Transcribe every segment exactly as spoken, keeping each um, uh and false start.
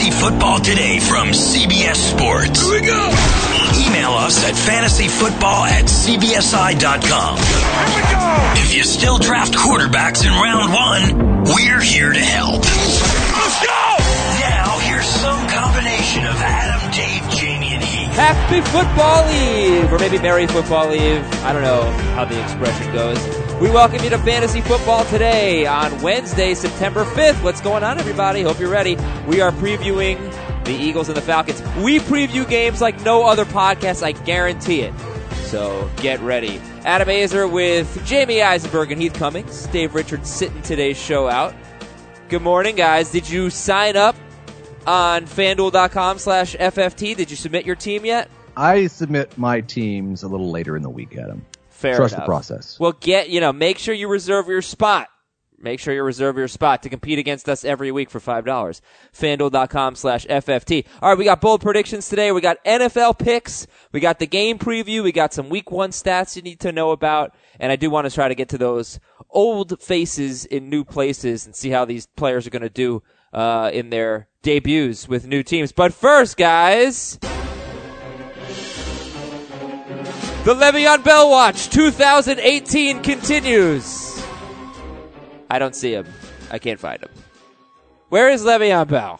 Fantasy Football Today from C B S Sports. Here we go. Email us at fantasy football at c b s i dot com. Here we go. If you still draft quarterbacks in round one, we're here to help. Let's go. Now, here's some combination of Adam, Dave, Jamie, and Heath. Happy Football Eve, or maybe Merry Football Eve. I don't know how the expression goes. We welcome you to Fantasy Football Today on Wednesday, September fifth. What's going on, everybody? Hope you're ready. We are previewing the Eagles and the Falcons. We preview games like no other podcast, I guarantee it. So get ready. Adam Azer with Jamie Eisenberg and Heath Cummings. Dave Richards sitting today's show out. Good morning, guys. Did you sign up on FanDuel.com slash FFT? Did you submit your team yet? I submit my teams a little later in the week, Adam. Fair Trust enough. the process. Well, get, you know, make sure you reserve your spot. Make sure you reserve your spot to compete against us every week for five dollars. FanDuel.com slash FFT. All right, we got bold predictions today. We got N F L picks. We got the game preview. We got some week one stats you need to know about. And I do want to try to get to those old faces in new places and see how these players are going to do uh, in their debuts with new teams. But first, guys, the Le'Veon Bell Watch twenty eighteen continues. I don't see him. I can't find him. Where is Le'Veon Bell?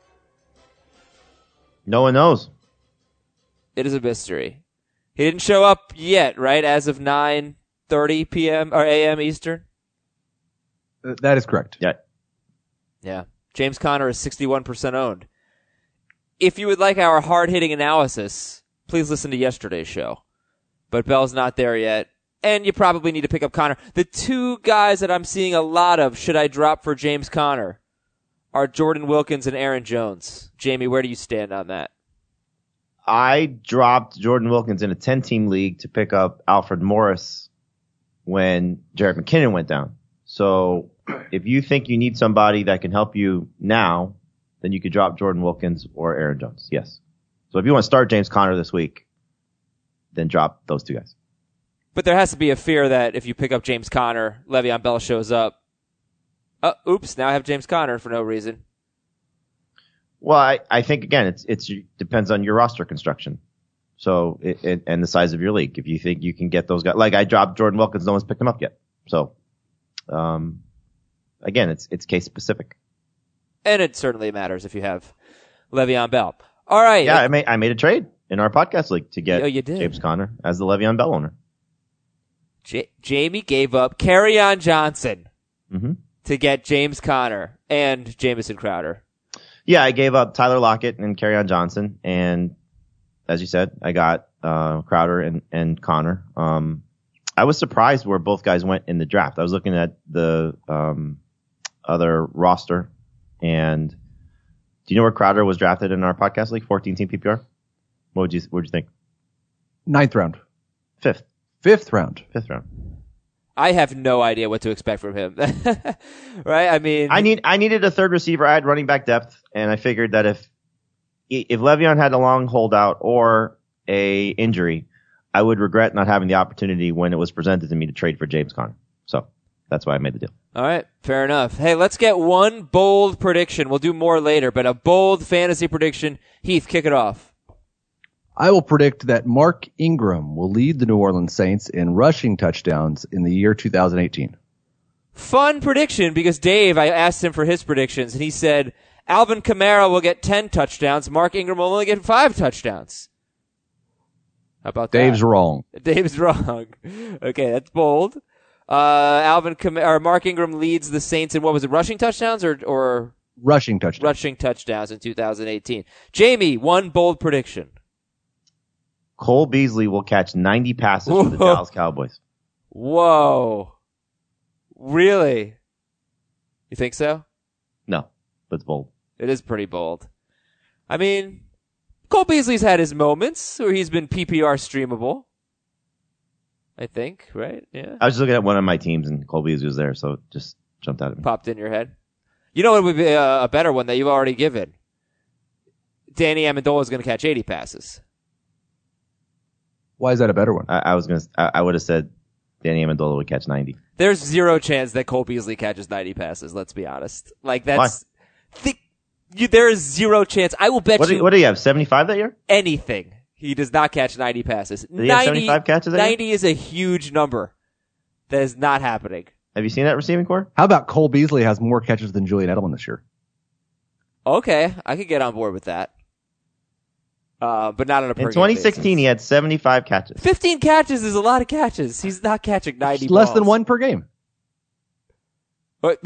No one knows. It is a mystery. He didn't show up yet, right? As of nine thirty p.m. or a m. Eastern? Uh, that is correct. Yeah. Yeah. James Conner is sixty-one percent owned. If you would like our hard-hitting analysis, please listen to yesterday's show. But Bell's not there yet. And you probably need to pick up Conner. The two guys that I'm seeing a lot of, should I drop for James Conner, are Jordan Wilkins and Aaron Jones. Jamie, where do you stand on that? I dropped Jordan Wilkins in a ten-team league to pick up Alfred Morris when Jerick McKinnon went down. So if you think you need somebody that can help you now, then you could drop Jordan Wilkins or Aaron Jones. Yes. So if you want to start James Conner this week, then drop those two guys. But there has to be a fear that if you pick up James Conner, Le'Veon Bell shows up. Uh, oops, now I have James Conner for no reason. Well, I, I think, again, it's it's depends on your roster construction. So it, it, and the size of your league. If you think you can get those guys. Like I dropped Jordan Wilkins, no one's picked him up yet. So, um, again, it's it's case specific. And it certainly matters if you have Le'Veon Bell. All right. Yeah, I made, I made a trade in our podcast league to get oh, you did. James Conner as the Le'Veon Bell owner. J- Jamie gave up Kerryon Johnson Mm-hmm. to get James Conner and Jamison Crowder. Yeah, I gave up Tyler Lockett and Kerryon Johnson, and as you said, I got uh, Crowder and, and Conner. Um, I was surprised where both guys went in the draft. I was looking at the um, other roster, and do you know where Crowder was drafted in our podcast league? fourteen-team P P R. What would you What would you think? Ninth round. Fifth. Fifth round. Fifth round. I have no idea what to expect from him. Right? I mean, I need I needed a third receiver. I had running back depth, and I figured that if if Le'Veon had a long holdout or a injury, I would regret not having the opportunity when it was presented to me to trade for James Conner. So that's why I made the deal. all right, fair enough. Hey, let's get one bold prediction. We'll do more later, but a bold fantasy prediction. Heath, kick it off. I will predict that Mark Ingram will lead the New Orleans Saints in rushing touchdowns in the year two thousand eighteen. Fun prediction because Dave, I asked him for his predictions, and he said Alvin Kamara will get ten touchdowns. Mark Ingram will only get five touchdowns. How about that? Dave's wrong. Dave's wrong. Okay, that's bold. Uh, Alvin Kam- or Mark Ingram leads the Saints in what was it, rushing touchdowns or or Rushing touchdowns. rushing touchdowns in two thousand eighteen? Jamie, one bold prediction. Cole Beasley will catch ninety passes for the Whoa. Dallas Cowboys. Whoa. Really? You think so? No, but it's bold. It is pretty bold. I mean, Cole Beasley's had his moments where he's been P P R streamable. I think, right? Yeah. I was just looking at one of my teams, and Cole Beasley was there, so it just jumped out at me. Popped in your head. You know what would be a, a better one that you've already given? Danny Amendola is going to catch eighty passes. Why is that a better one? I, I was gonna. I, I would have said Danny Amendola would catch ninety. There's zero chance that Cole Beasley catches ninety passes, let's be honest. Like, that's... The, you, there is zero chance. I will bet What do, you what do you have, seventy-five that year? anything. He does not catch ninety passes. Did he have ninety, seventy-five catches that year? ninety is a huge number. That is not happening. Have you seen that receiving core? How about Cole Beasley has more catches than Julian Edelman this year? Okay, I could get on board with that. Uh, but not on a per In twenty sixteen, basis. he had seventy-five catches. fifteen catches is a lot of catches. He's not catching ninety Less balls. than one per game. But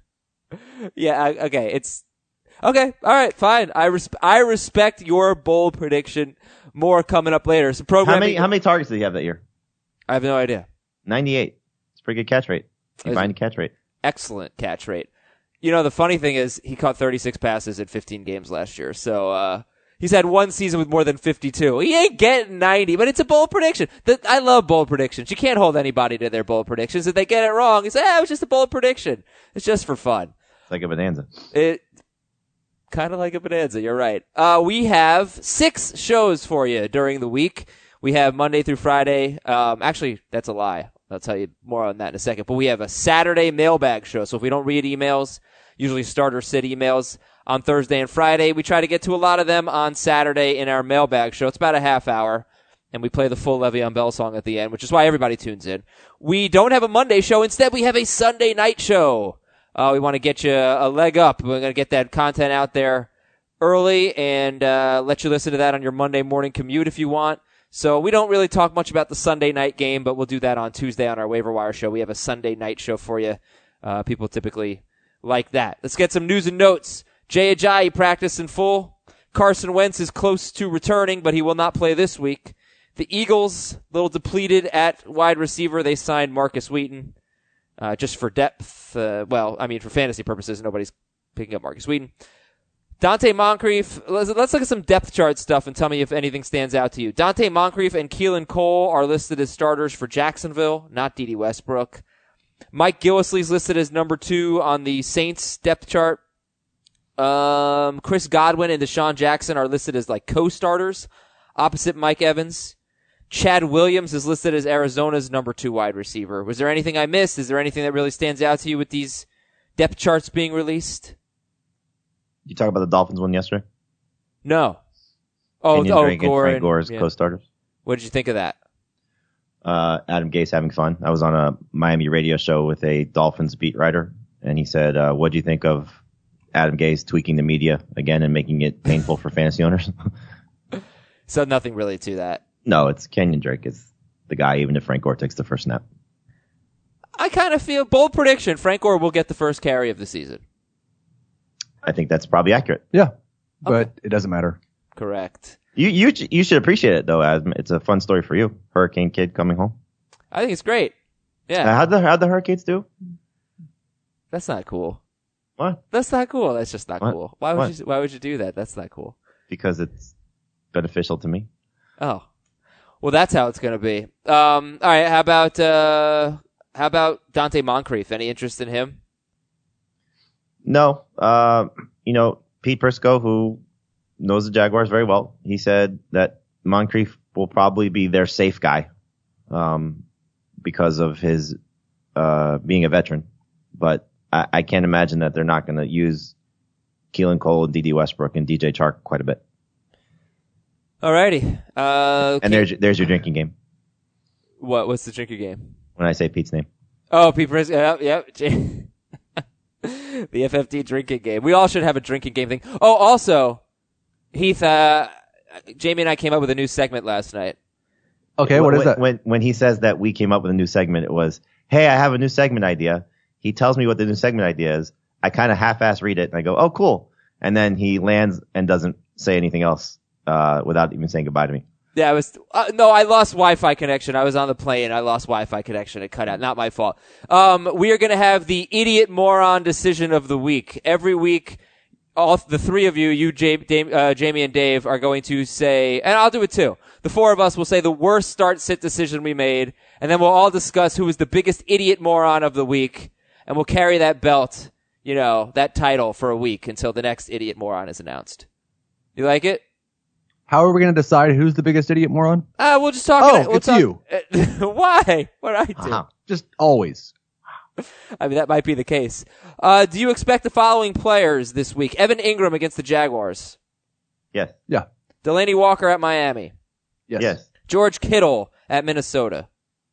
yeah, I, okay, it's okay. All right, fine. I res- I respect your bold prediction. More coming up later. So How programming. many, how many targets did he have that year? I have no idea. ninety-eight. It's a pretty good catch rate. Combined catch rate. Excellent catch rate. You know, the funny thing is he caught thirty-six passes in fifteen games last year. So, uh, he's had one season with more than fifty-two. He ain't getting ninety, but it's a bold prediction. The, I love bold predictions. You can't hold anybody to their bold predictions. If they get it wrong, you say, ah, it was just a bold prediction. It's just for fun. It's like a bonanza. It, kind of like a bonanza. You're right. Uh, we have six shows for you during the week. We have Monday through Friday. Um, actually, that's a lie. I'll tell you more on that in a second. But we have a Saturday mailbag show. So if we don't read emails, usually starter sit emails on Thursday and Friday, we try to get to a lot of them on Saturday in our mailbag show. It's about a half hour. And we play the full Le'Veon Bell song at the end, which is why everybody tunes in. We don't have a Monday show. Instead, we have a Sunday night show. Uh, we want to get you a leg up. We're going to get that content out there early and uh, let you listen to that on your Monday morning commute if you want. So we don't really talk much about the Sunday night game, but we'll do that on Tuesday on our Waiver Wire show. We have a Sunday night show for you. Uh, people typically like that. Let's get some news and notes. Jay Ajayi practiced in full. Carson Wentz is close to returning, but he will not play this week. The Eagles, a little depleted at wide receiver. They signed Marcus Wheaton. Uh, just for depth, uh, well, I mean, for fantasy purposes, nobody's picking up Marcus Wheaton. Dante Moncrief, let's, let's look at some depth chart stuff and tell me if anything stands out to you. Dante Moncrief and Keelan Cole are listed as starters for Jacksonville, not Dede Westbrook. Mike Gillislee's listed as number two on the Saints depth chart. Um, Chris Godwin and Deshaun Jackson are listed as like co-starters, opposite Mike Evans. Chad Williams is listed as Arizona's number two wide receiver. Was there anything I missed? Is there anything that really stands out to you with these depth charts being released? You talk about the Dolphins one yesterday? No. Oh, Kenyon oh, Drake and Gore. Frank Gore as yeah. co-starters. What did you think of that? Uh, Adam Gase having fun. I was on a Miami radio show with a Dolphins beat writer, and he said, uh, what do you think of Adam Gase tweaking the media again and making it painful for fantasy owners? So nothing really to that. No, it's Kenyon Drake is the guy, even if Frank Gore takes the first snap. I kind of feel, bold prediction, Frank Gore will get the first carry of the season. I think that's probably accurate. Yeah, but it doesn't matter. Correct. You you you should appreciate it though, Adam. It's a fun story for you. Hurricane kid coming home. I think it's great. Yeah. Uh, how'd the how'd the Hurricanes do? That's not cool. What? That's not cool. That's just not What? cool. Why would What? you, why would you do that? That's not cool. Because it's beneficial to me. Oh. Well, that's how it's going to be. Um, all right. How about, uh, how about Dante Moncrief? Any interest in him? No. Uh, you know, Pete Prisco, who knows the Jaguars very well, he said that Moncrief will probably be their safe guy, um, because of his, uh, being a veteran. But I, I can't imagine that they're not going to use Keelan Cole and Dede Westbrook and D J Chark quite a bit. Alrighty. Uh, And there's, there's your drinking game. what, what's the drinker game? When I say Pete's name. Oh, Pete Prisco. Yep. yep. The F F D drinking game. We all should have a drinking game thing. Oh, also, Heath, uh, Jamie and I came up with a new segment last night. Okay, what when, is that? When, when he says that we came up with a new segment, it was, hey, I have a new segment idea. He tells me what the new segment idea is. I kind of half-ass read it and I go, oh, cool. And then he lands and doesn't say anything else, uh, without even saying goodbye to me. Yeah, I was, uh, no, I lost Wi-Fi connection. I was on the plane. I lost Wi-Fi connection. It cut out. Not my fault. Um, we are going to have the idiot moron decision of the week. Every week, all the three of you, you, Jamie, Dave, uh, Jamie and Dave, are going to say, and I'll do it too. The four of us will say the worst start sit decision we made, and then we'll all discuss who was the biggest idiot moron of the week, and we'll carry that belt, you know, that title for a week until the next idiot moron is announced. You like it? How are we going to decide who's the biggest idiot moron? Uh, we'll just talk. Oh, we'll it's talk, you. Why? What did I do? Wow. Just always. I mean, that might be the case. Uh, do you expect the following players this week? Evan Ingram against the Jaguars. Yes. Yeah. Delaney Walker at Miami. Yes. Yes. George Kittle at Minnesota.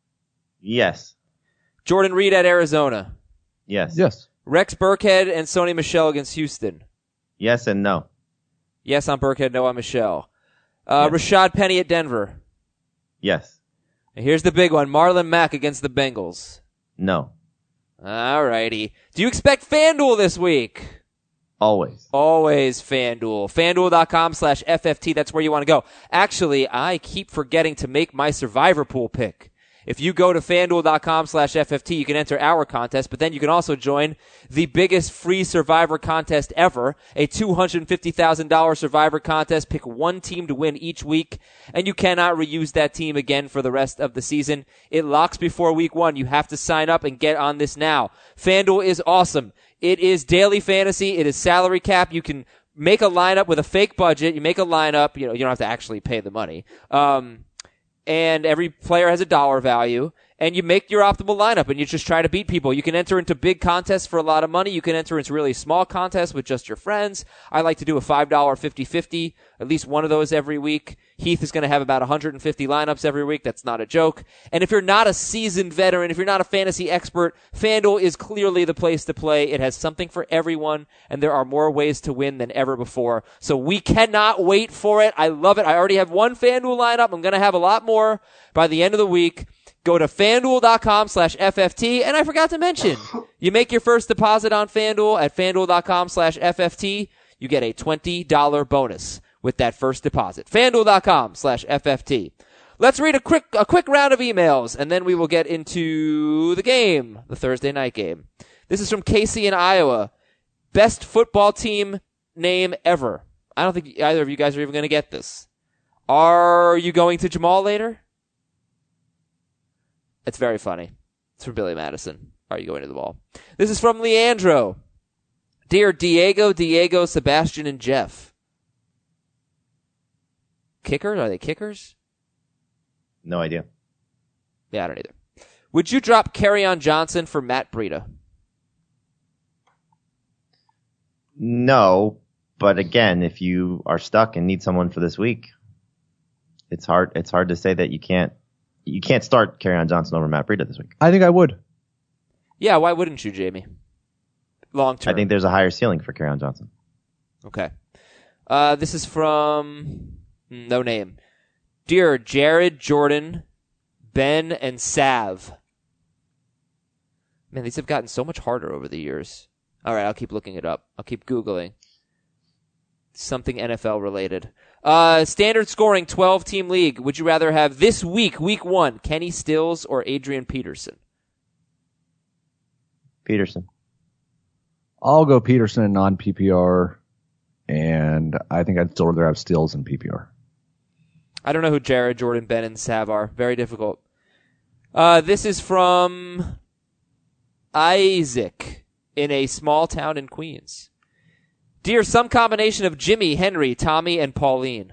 Yes. Jordan Reed at Arizona. Yes. Yes. Rex Burkhead and Sony Michel against Houston. Yes and no. Yes on Burkhead, no on Michel. Uh, Yes. Rashad Penny at Denver. Yes. And here's the big one. Marlon Mack against the Bengals. No. Alrighty. Do you expect FanDuel this week? Always. Always FanDuel. FanDuel.com slash FFT. That's where you want to go. Actually, I keep forgetting to make my Survivor Pool pick. If you go to FanDuel.com slash FFT, you can enter our contest, but then you can also join the biggest free Survivor contest ever, a two hundred fifty thousand dollars Survivor contest. Pick one team to win each week, and you cannot reuse that team again for the rest of the season. It locks before week one. You have to sign up and get on this now. FanDuel is awesome. It is daily fantasy. It is salary cap. You can make a lineup with a fake budget. You make a lineup. You know, you don't have to actually pay the money. Um, and every player has a dollar value, and you make your optimal lineup, and you just try to beat people. You can enter into big contests for a lot of money. You can enter into really small contests with just your friends. I like to do a five dollar fifty-fifty, at least one of those every week. Heath is going to have about one hundred fifty lineups every week. That's not a joke. And if you're not a seasoned veteran, if you're not a fantasy expert, FanDuel is clearly the place to play. It has something for everyone, and there are more ways to win than ever before. So we cannot wait for it. I love it. I already have one FanDuel lineup. I'm going to have a lot more by the end of the week. Go to FanDuel.com slash FFT. And I forgot to mention, you make your first deposit on FanDuel at FanDuel.com slash FFT. You get a twenty dollars bonus with that first deposit. FanDuel.com slash FFT. Let's read a quick, a quick round of emails, and then we will get into the game, the Thursday night game. This is from Casey in Iowa. Best football team name ever. I don't think either of you guys are even going to get this. Are you going to Jamal later? It's very funny. It's from Billy Madison. Are you going to the ball? This is from Leandro. Dear Diego, Diego, Sebastian, and Jeff. Kickers? Are they kickers? No idea. Yeah, I don't either. Would you drop Kerryon Johnson for Matt Breida? No, but again, if you are stuck and need someone for this week, it's hard. It's hard to say that you can't. You can't start Kerryon Johnson over Matt Breida this week. I think I would. Yeah, why wouldn't you, Jamie? Long term. I think there's a higher ceiling for Kerryon Johnson. Okay. Uh, this is from no name. Dear Jared, Jordan, Ben, and Sav. Man, these have gotten so much harder over the years. All right, I'll keep looking it up. I'll keep Googling. Something N F L related. Uh, standard scoring, twelve-team league. Would you rather have this week, week one, Kenny Stills or Adrian Peterson? Peterson. I'll go Peterson in non-P P R, and I think I'd still rather have Stills in P P R. I don't know who Jared, Jordan, Ben, and Sav are. Very difficult. Uh, this is from Isaac in a small town in Queens. Dear, some combination of Jimmy, Henry, Tommy, and Pauline.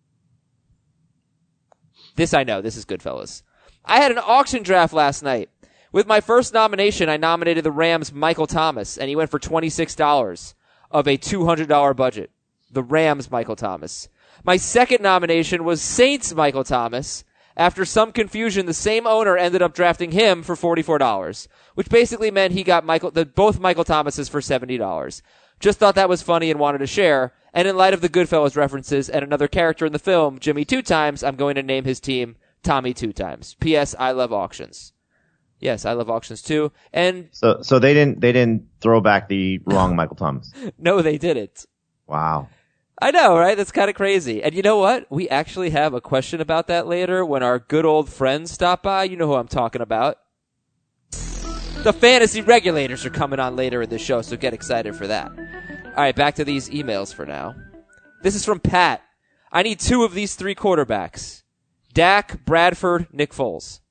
This I know. This is good, fellas. I had an auction draft last night. With my first nomination, I nominated the Rams' Michael Thomas, and he went for twenty-six dollars of a two hundred dollars budget. The Rams' Michael Thomas. My second nomination was Saints' Michael Thomas. After some confusion, the same owner ended up drafting him for forty-four dollars, which basically meant he got Michael, the, both Michael Thomases for seventy dollars. Just thought that was funny and wanted to share. And in light of the Goodfellas references and another character in the film, Jimmy Two Times, I'm going to name his team Tommy Two Times. P S. I love auctions. Yes, I love auctions too. And So, so they didn't, they didn't throw back the wrong Michael Thomas. no, they didn't. Wow. I know, right? That's kind of crazy. And you know what? We actually have a question about that later when our good old friends stop by. You know who I'm talking about. The fantasy regulators are coming on later in the show, so get excited for that. All right, back to these emails for now. This is from Pat. I need two of these three quarterbacks. Dak, Bradford, Nick Foles.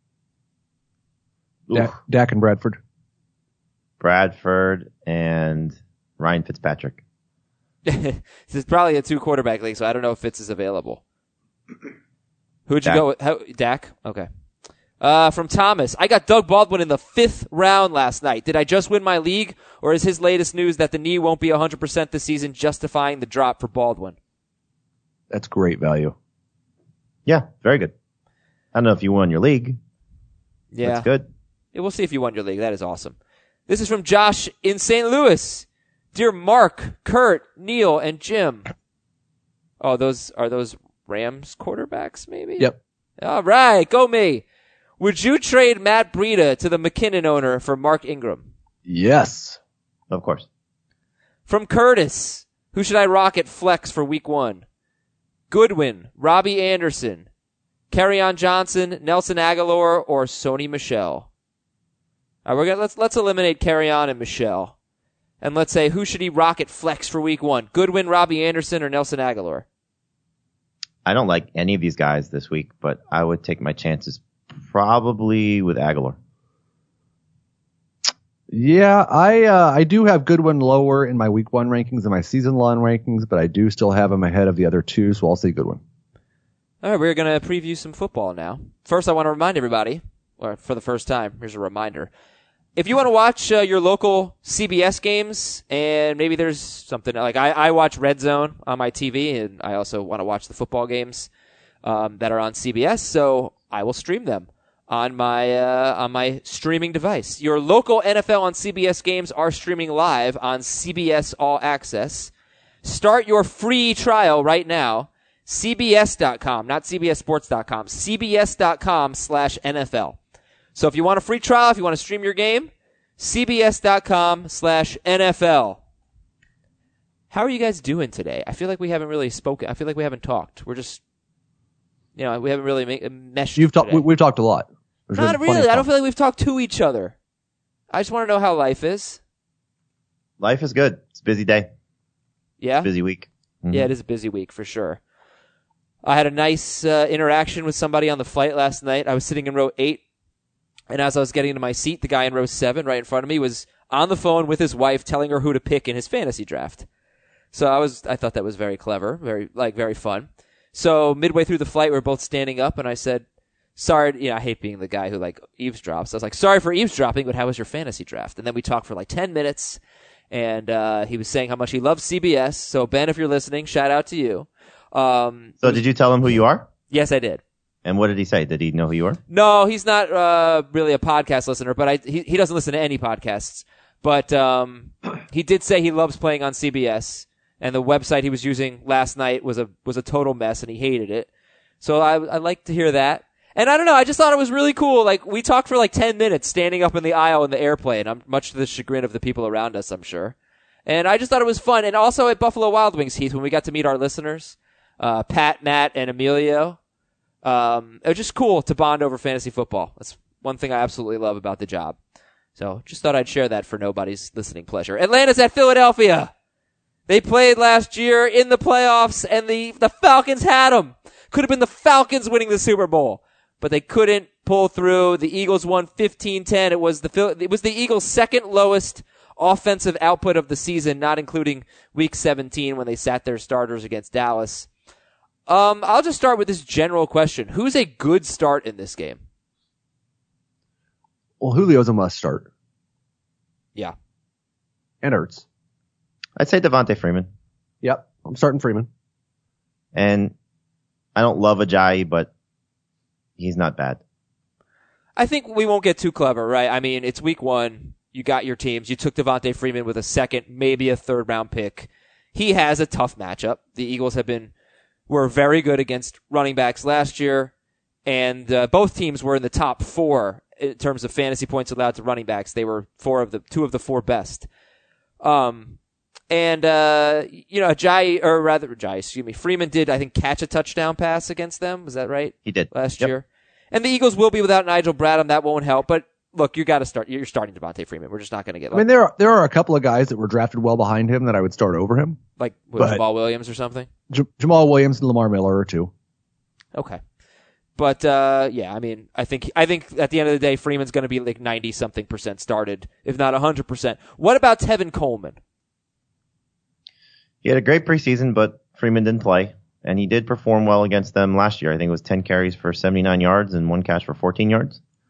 Dak, Dak and Bradford. Bradford and Ryan Fitzpatrick. This is probably a two quarterback league, so I don't know if Fitz is available. Who'd you Dak. go with? How, Dak? Okay. Uh, from Thomas, I got Doug Baldwin in the fifth round last night. Did I just win my league, or is his latest news that the knee won't be one hundred percent this season justifying the drop for Baldwin? That's great value. Yeah, very good. I don't know if you won your league. Yeah. That's good. Yeah, we'll see if you won your league. That is awesome. This is from Josh in Saint Louis. Dear Mark, Kurt, Neil, and Jim. Oh, those are those Rams quarterbacks, maybe? Yep. All right, go me. Would you trade Matt Breida to the McKinnon owner for Mark Ingram? Yes. Of course. From Curtis, who should I rock at flex for week one? Goodwin, Robbie Anderson, Kerryon Johnson, Nelson Aguilar, or Sony Michel? All right, we're gonna let's let's eliminate Kerryon and Michel, and let's say who should he rock at flex for week one? Goodwin, Robbie Anderson, or Nelson Aguilar? I don't like any of these guys this week, but I would take my chances probably with Aguilar. Yeah, I uh, I do have Goodwin lower in my week one rankings and my season long rankings, but I do still have him ahead of the other two, so I'll say Goodwin. All right, we're going to preview some football now. First, I want to remind everybody, or for the first time, here's a reminder. If you want to watch uh, your local C B S games, and maybe there's something like I, I watch Red Zone on my T V, and I also want to watch the football games um, that are on C B S, so I will stream them on my uh, on my streaming device. Your local N F L on C B S games are streaming live on C B S All Access. Start your free trial right now. C B S dot com, not C B S sports dot com. C B S dot com slash N F L. So if you want a free trial, if you want to stream your game, C B S dot com slash N F L. How are you guys doing today? I feel like we haven't really spoken. I feel like we haven't talked. We're just, you know, we haven't really make, meshed. You've talked. today. We've talked a lot. There's Not been plenty really. of I don't talk. feel like we've talked to each other. I just want to know how life is. Life is good. It's a busy day. Yeah? Busy week. Mm-hmm. Yeah, it is a busy week for sure. I had a nice uh, interaction with somebody on the flight last night. I was sitting in row eight, and as I was getting into my seat, the guy in row seven right in front of me was on the phone with his wife telling her who to pick in his fantasy draft. So I was, I thought that was very clever, very, like, very fun. So midway through the flight, we were both standing up, and I said, sorry, you know, I hate being the guy who, like, eavesdrops. I was like, sorry for eavesdropping, but how was your fantasy draft? And then we talked for like ten minutes, and uh, he was saying how much he loves C B S. So, Ben, if you're listening, shout out to you. Um, So did you tell him who you are? yes, I did. And what did he say? Did he know who you are? No, he's not uh, really a podcast listener, but I, he, he doesn't listen to any podcasts. But um, he did say he loves playing on C B S, and the website he was using last night was a was a total mess, and he hated it. So I I like to hear that. And I don't know, I just thought it was really cool. Like, we talked for like ten minutes standing up in the aisle in the airplane, I'm, much to the chagrin of the people around us, I'm sure. And I just thought it was fun. And also at Buffalo Wild Wings, Heath, when we got to meet our listeners, uh, Pat, Matt, and Emilio, um, it was just cool to bond over fantasy football. That's one thing I absolutely love about the job. So just thought I'd share that for nobody's listening pleasure. Atlanta's at Philadelphia. They played last year in the playoffs, and the, the Falcons had them. Could have been the Falcons winning the Super Bowl, but they couldn't pull through. The Eagles won fifteen ten. It was the it was the Eagles' second lowest offensive output of the season, not including Week seventeen when they sat their starters against Dallas. Um, I'll just start with this general question: who's a good start in this game? Well, Julio's a must start. Yeah, And Ertz. I'd say Devontae Freeman. Yep. I'm starting Freeman. And I don't love Ajayi, but he's not bad. I think we won't get too clever, right? I mean, it's week one. You got your teams. You took Devontae Freeman with a second, maybe a third round pick. He has a tough matchup. The Eagles have been, were very good against running backs last year, and uh, both teams were in the top four in terms of fantasy points allowed to running backs. They were four of the, two of the four best. Um, and, uh, you know, Ajayi, or rather, Ajayi, excuse me, Freeman did, I think, catch a touchdown pass against them. Was that right? He did. Last Yep. year. And the Eagles will be without Nigel Bradham. That won't help. But look, you got to start. You're starting Devontae Freeman. We're just not going to get I like, mean, there are, there are a couple of guys that were drafted well behind him that I would start over him. like what, but- Jamal Williams or something. J- Jamal Williams and Lamar Miller are two. Okay. But, uh, yeah, I mean, I think, I think at the end of the day, Freeman's going to be like ninety something percent started, if not one hundred percent. What about Tevin Coleman? He had a great preseason, but Freeman didn't play. And he did perform well against them last year. I think it was ten carries for seventy-nine yards and one catch for fourteen yards.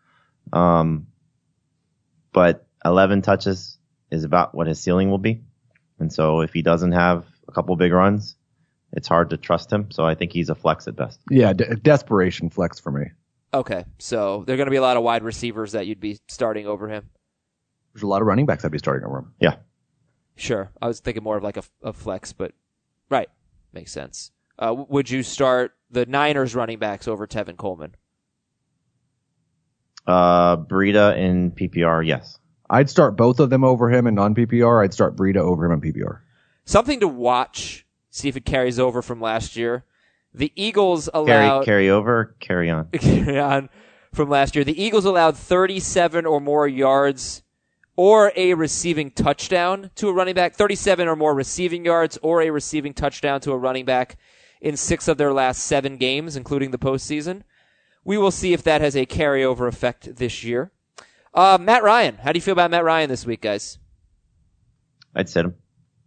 Um, but eleven touches is about what his ceiling will be. And so if he doesn't have a couple big runs, it's hard to trust him. So I think he's a flex at best. Yeah, de- desperation flex for me. Okay, so there are going to be a lot of wide receivers that you'd be starting over him. There's a lot of running backs I'd be starting over him. Yeah. Sure. I was thinking more of like a, a flex, but right. Makes sense. Uh, w- would you start the Niners running backs over Tevin Coleman? Uh, Breida in P P R, yes. I'd start both of them over him in non-P P R. I'd start Breida over him in P P R. Something to watch, see if it carries over from last year. The Eagles allowed... Carry, carry over, carry on. carry on from last year. The Eagles allowed thirty-seven or more yards or a receiving touchdown to a running back. thirty-seven or more receiving yards or a receiving touchdown to a running back in six of their last seven games, including the postseason. We will see if that has a carryover effect this year. Uh, Matt Ryan. How do you feel about Matt Ryan this week, guys? I'd sit him.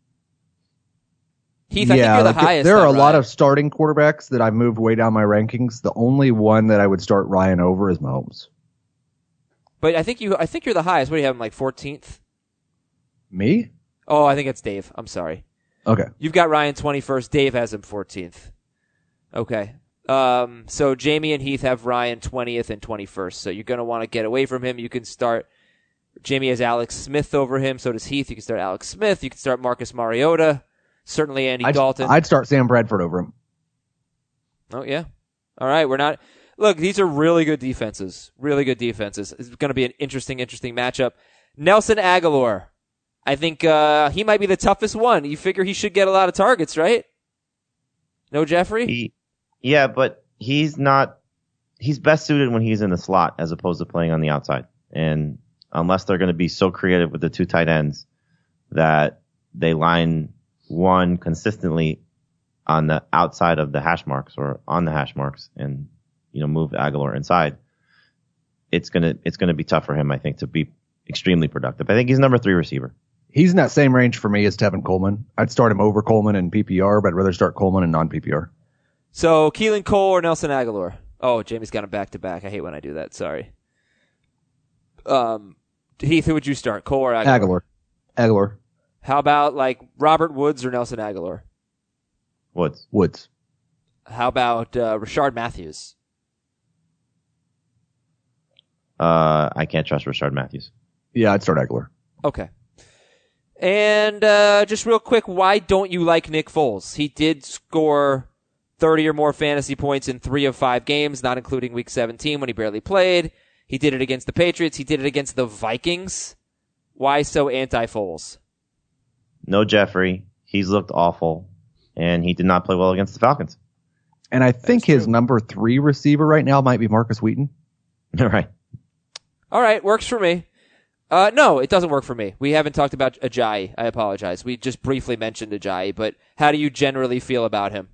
Heath, I think you're the like, highest. There are a on lot Ryan. of starting quarterbacks that I've moved way down my rankings. The only one that I would start Ryan over is Mahomes. But I think you, I think you're the highest. What do you have him, like fourteenth? Me? Oh, I think it's Dave. I'm sorry. Okay. You've got Ryan twenty-first. Dave has him fourteenth. Okay. Um, so Jamie and Heath have Ryan twentieth and twenty-first. So you're going to want to get away from him. You can start, Jamie has Alex Smith over him. So does Heath. You can start Alex Smith. You can start Marcus Mariota. Certainly Andy I'd, Dalton. I'd start Sam Bradford over him. Oh, yeah. All right. We're not, look, these are really good defenses. Really good defenses. It's going to be an interesting, interesting matchup. Nelson Aguilar. I think, uh, he might be the toughest one. You figure he should get a lot of targets, right? No Jeffrey? He, yeah, but he's not, he's best suited when he's in the slot as opposed to playing on the outside. And unless they're going to be so creative with the two tight ends that they line one consistently on the outside of the hash marks or on the hash marks and, you know, move Aguilar inside, it's going to, it's going to be tough for him, I think, to be extremely productive. I think he's number three receiver. He's in that same range for me as Tevin Coleman. I'd start him over Coleman in P P R, but I'd rather start Coleman in non-P P R. So Keelan Cole or Nelson Aguilar? Oh, Jamie's got him back to back. I hate when I do that. Sorry. Um, Heath, who would you start? Cole or Aguilar? Aguilar. Aguilar. How about like Robert Woods or Nelson Aguilar? Woods. Woods. How about uh, Rashard Matthews? Uh, I can't trust Rashard Matthews. Yeah, I'd start Aguilar. Okay. And uh, just real quick, why don't you like Nick Foles? He did score thirty or more fantasy points in three of five games, not including week seventeen when he barely played. He did it against the Patriots. He did it against the Vikings. Why so anti-Foles? No Jeffrey. He's looked awful, and he did not play well against the Falcons. And I think That's his true. number three receiver right now might be Marcus Wheaton. All right. All right, works for me. Uh, no, it doesn't work for me. We haven't talked about Ajayi. I apologize. We just briefly mentioned Ajayi, but how do you generally feel about him?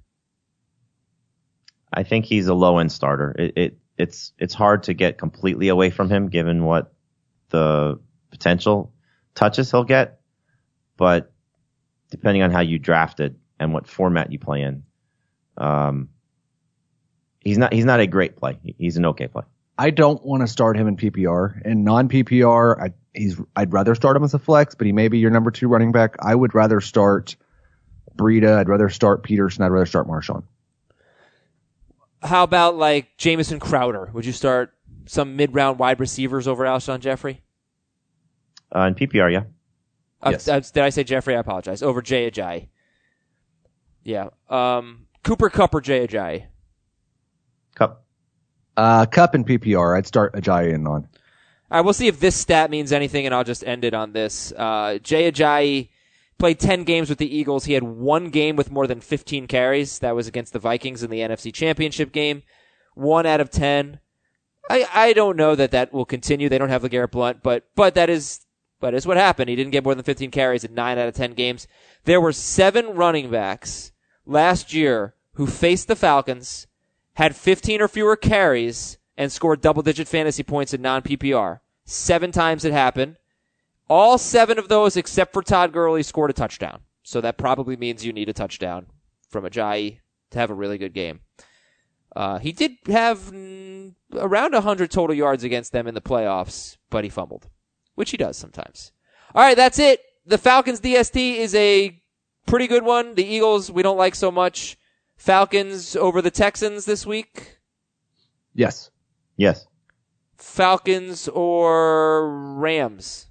I think he's a low end starter. It, it it's it's hard to get completely away from him given what the potential touches he'll get, but depending on how you draft it and what format you play in, um, he's not he's not a great play. He's an okay play. I don't want to start him in P P R. In non-P P R, I, he's, I'd rather start him as a flex, but he may be your number two running back. I would rather start Breida. I'd rather start Peterson. I'd rather start Marshawn. How about like Jamison Crowder? Would you start some mid-round wide receivers over Alshon Jeffrey? Uh, in P P R, yeah. Uh, Yes. uh, did I say Jeffrey? I apologize. Over Jay Ajayi. Yeah. Um, Cooper Kupp or Jay Ajayi? Cup. Uh, Cup and P P R. I'd start Ajayi and non. All right, we'll see if this stat means anything, and I'll just end it on this. Uh, Jay Ajayi played ten games with the Eagles. He had one game with more than fifteen carries. That was against the Vikings in the N F C Championship game. One out of ten. I, I don't know that that will continue. They don't have LeGarrette Blount, but, but that is, but is what happened. He didn't get more than fifteen carries in nine out of ten games. There were seven running backs last year who faced the Falcons, had fifteen or fewer carries, and scored double-digit fantasy points in non-P P R. Seven times it happened. All seven of those, except for Todd Gurley, scored a touchdown. So that probably means you need a touchdown from Ajayi to have a really good game. Uh, he did have mm, around one hundred total yards against them in the playoffs, but he fumbled, which he does sometimes. All right, that's it. The Falcons D S T is a pretty good one. The Eagles, we don't like so much. Falcons over the Texans this week? Yes. Yes. Falcons or Rams?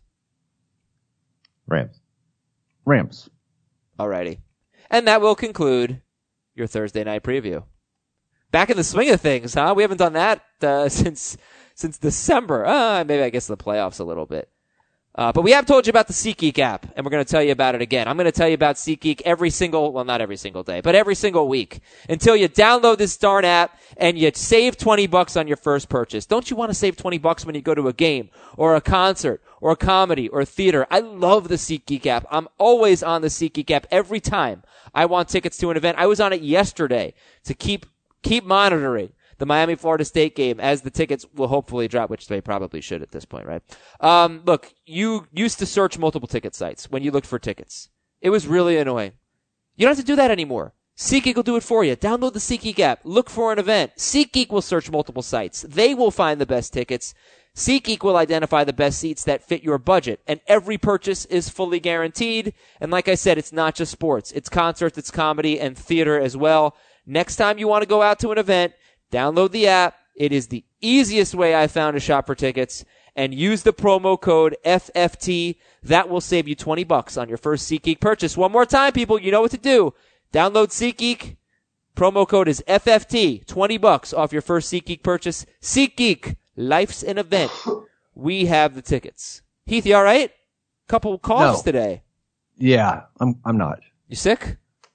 Rams. Rams. Alrighty. And that will conclude your Thursday night preview. Back in the swing of things, huh? We haven't done that uh, since since December. Uh, maybe I guess the playoffs a little bit. Uh, but we have told you about the SeatGeek app, and we're going to tell you about it again. I'm going to tell you about SeatGeek every single, well, not every single day, but every single week until you download this darn app and you save twenty bucks on your first purchase. Don't you want to save twenty bucks when you go to a game or a concert or a comedy or a theater? I love the SeatGeek app. I'm always on the SeatGeek app every time I want tickets to an event. I was on it yesterday to keep, keep monitoring the Miami-Florida State game as the tickets will hopefully drop, which they probably should at this point, right? Um, look, you used to search multiple ticket sites when you looked for tickets. It was really annoying. You don't have to do that anymore. SeatGeek will do it for you. Download the SeatGeek app. Look for an event. SeatGeek will search multiple sites. They will find the best tickets. SeatGeek will identify the best seats that fit your budget. And every purchase is fully guaranteed. And like I said, it's not just sports. It's concerts, it's comedy, and theater as well. Next time you want to go out to an event, download the app. It is the easiest way I found to shop for tickets. And use the promo code F F T. That will save you twenty bucks on your first SeatGeek purchase. One more time, people. You know what to do. Download SeatGeek. Promo code is F F T. twenty bucks off your first SeatGeek purchase. SeatGeek. Life's an event. We have the tickets. Heath, you all right? Couple coughs No. today. Yeah, I'm. I'm not. You sick?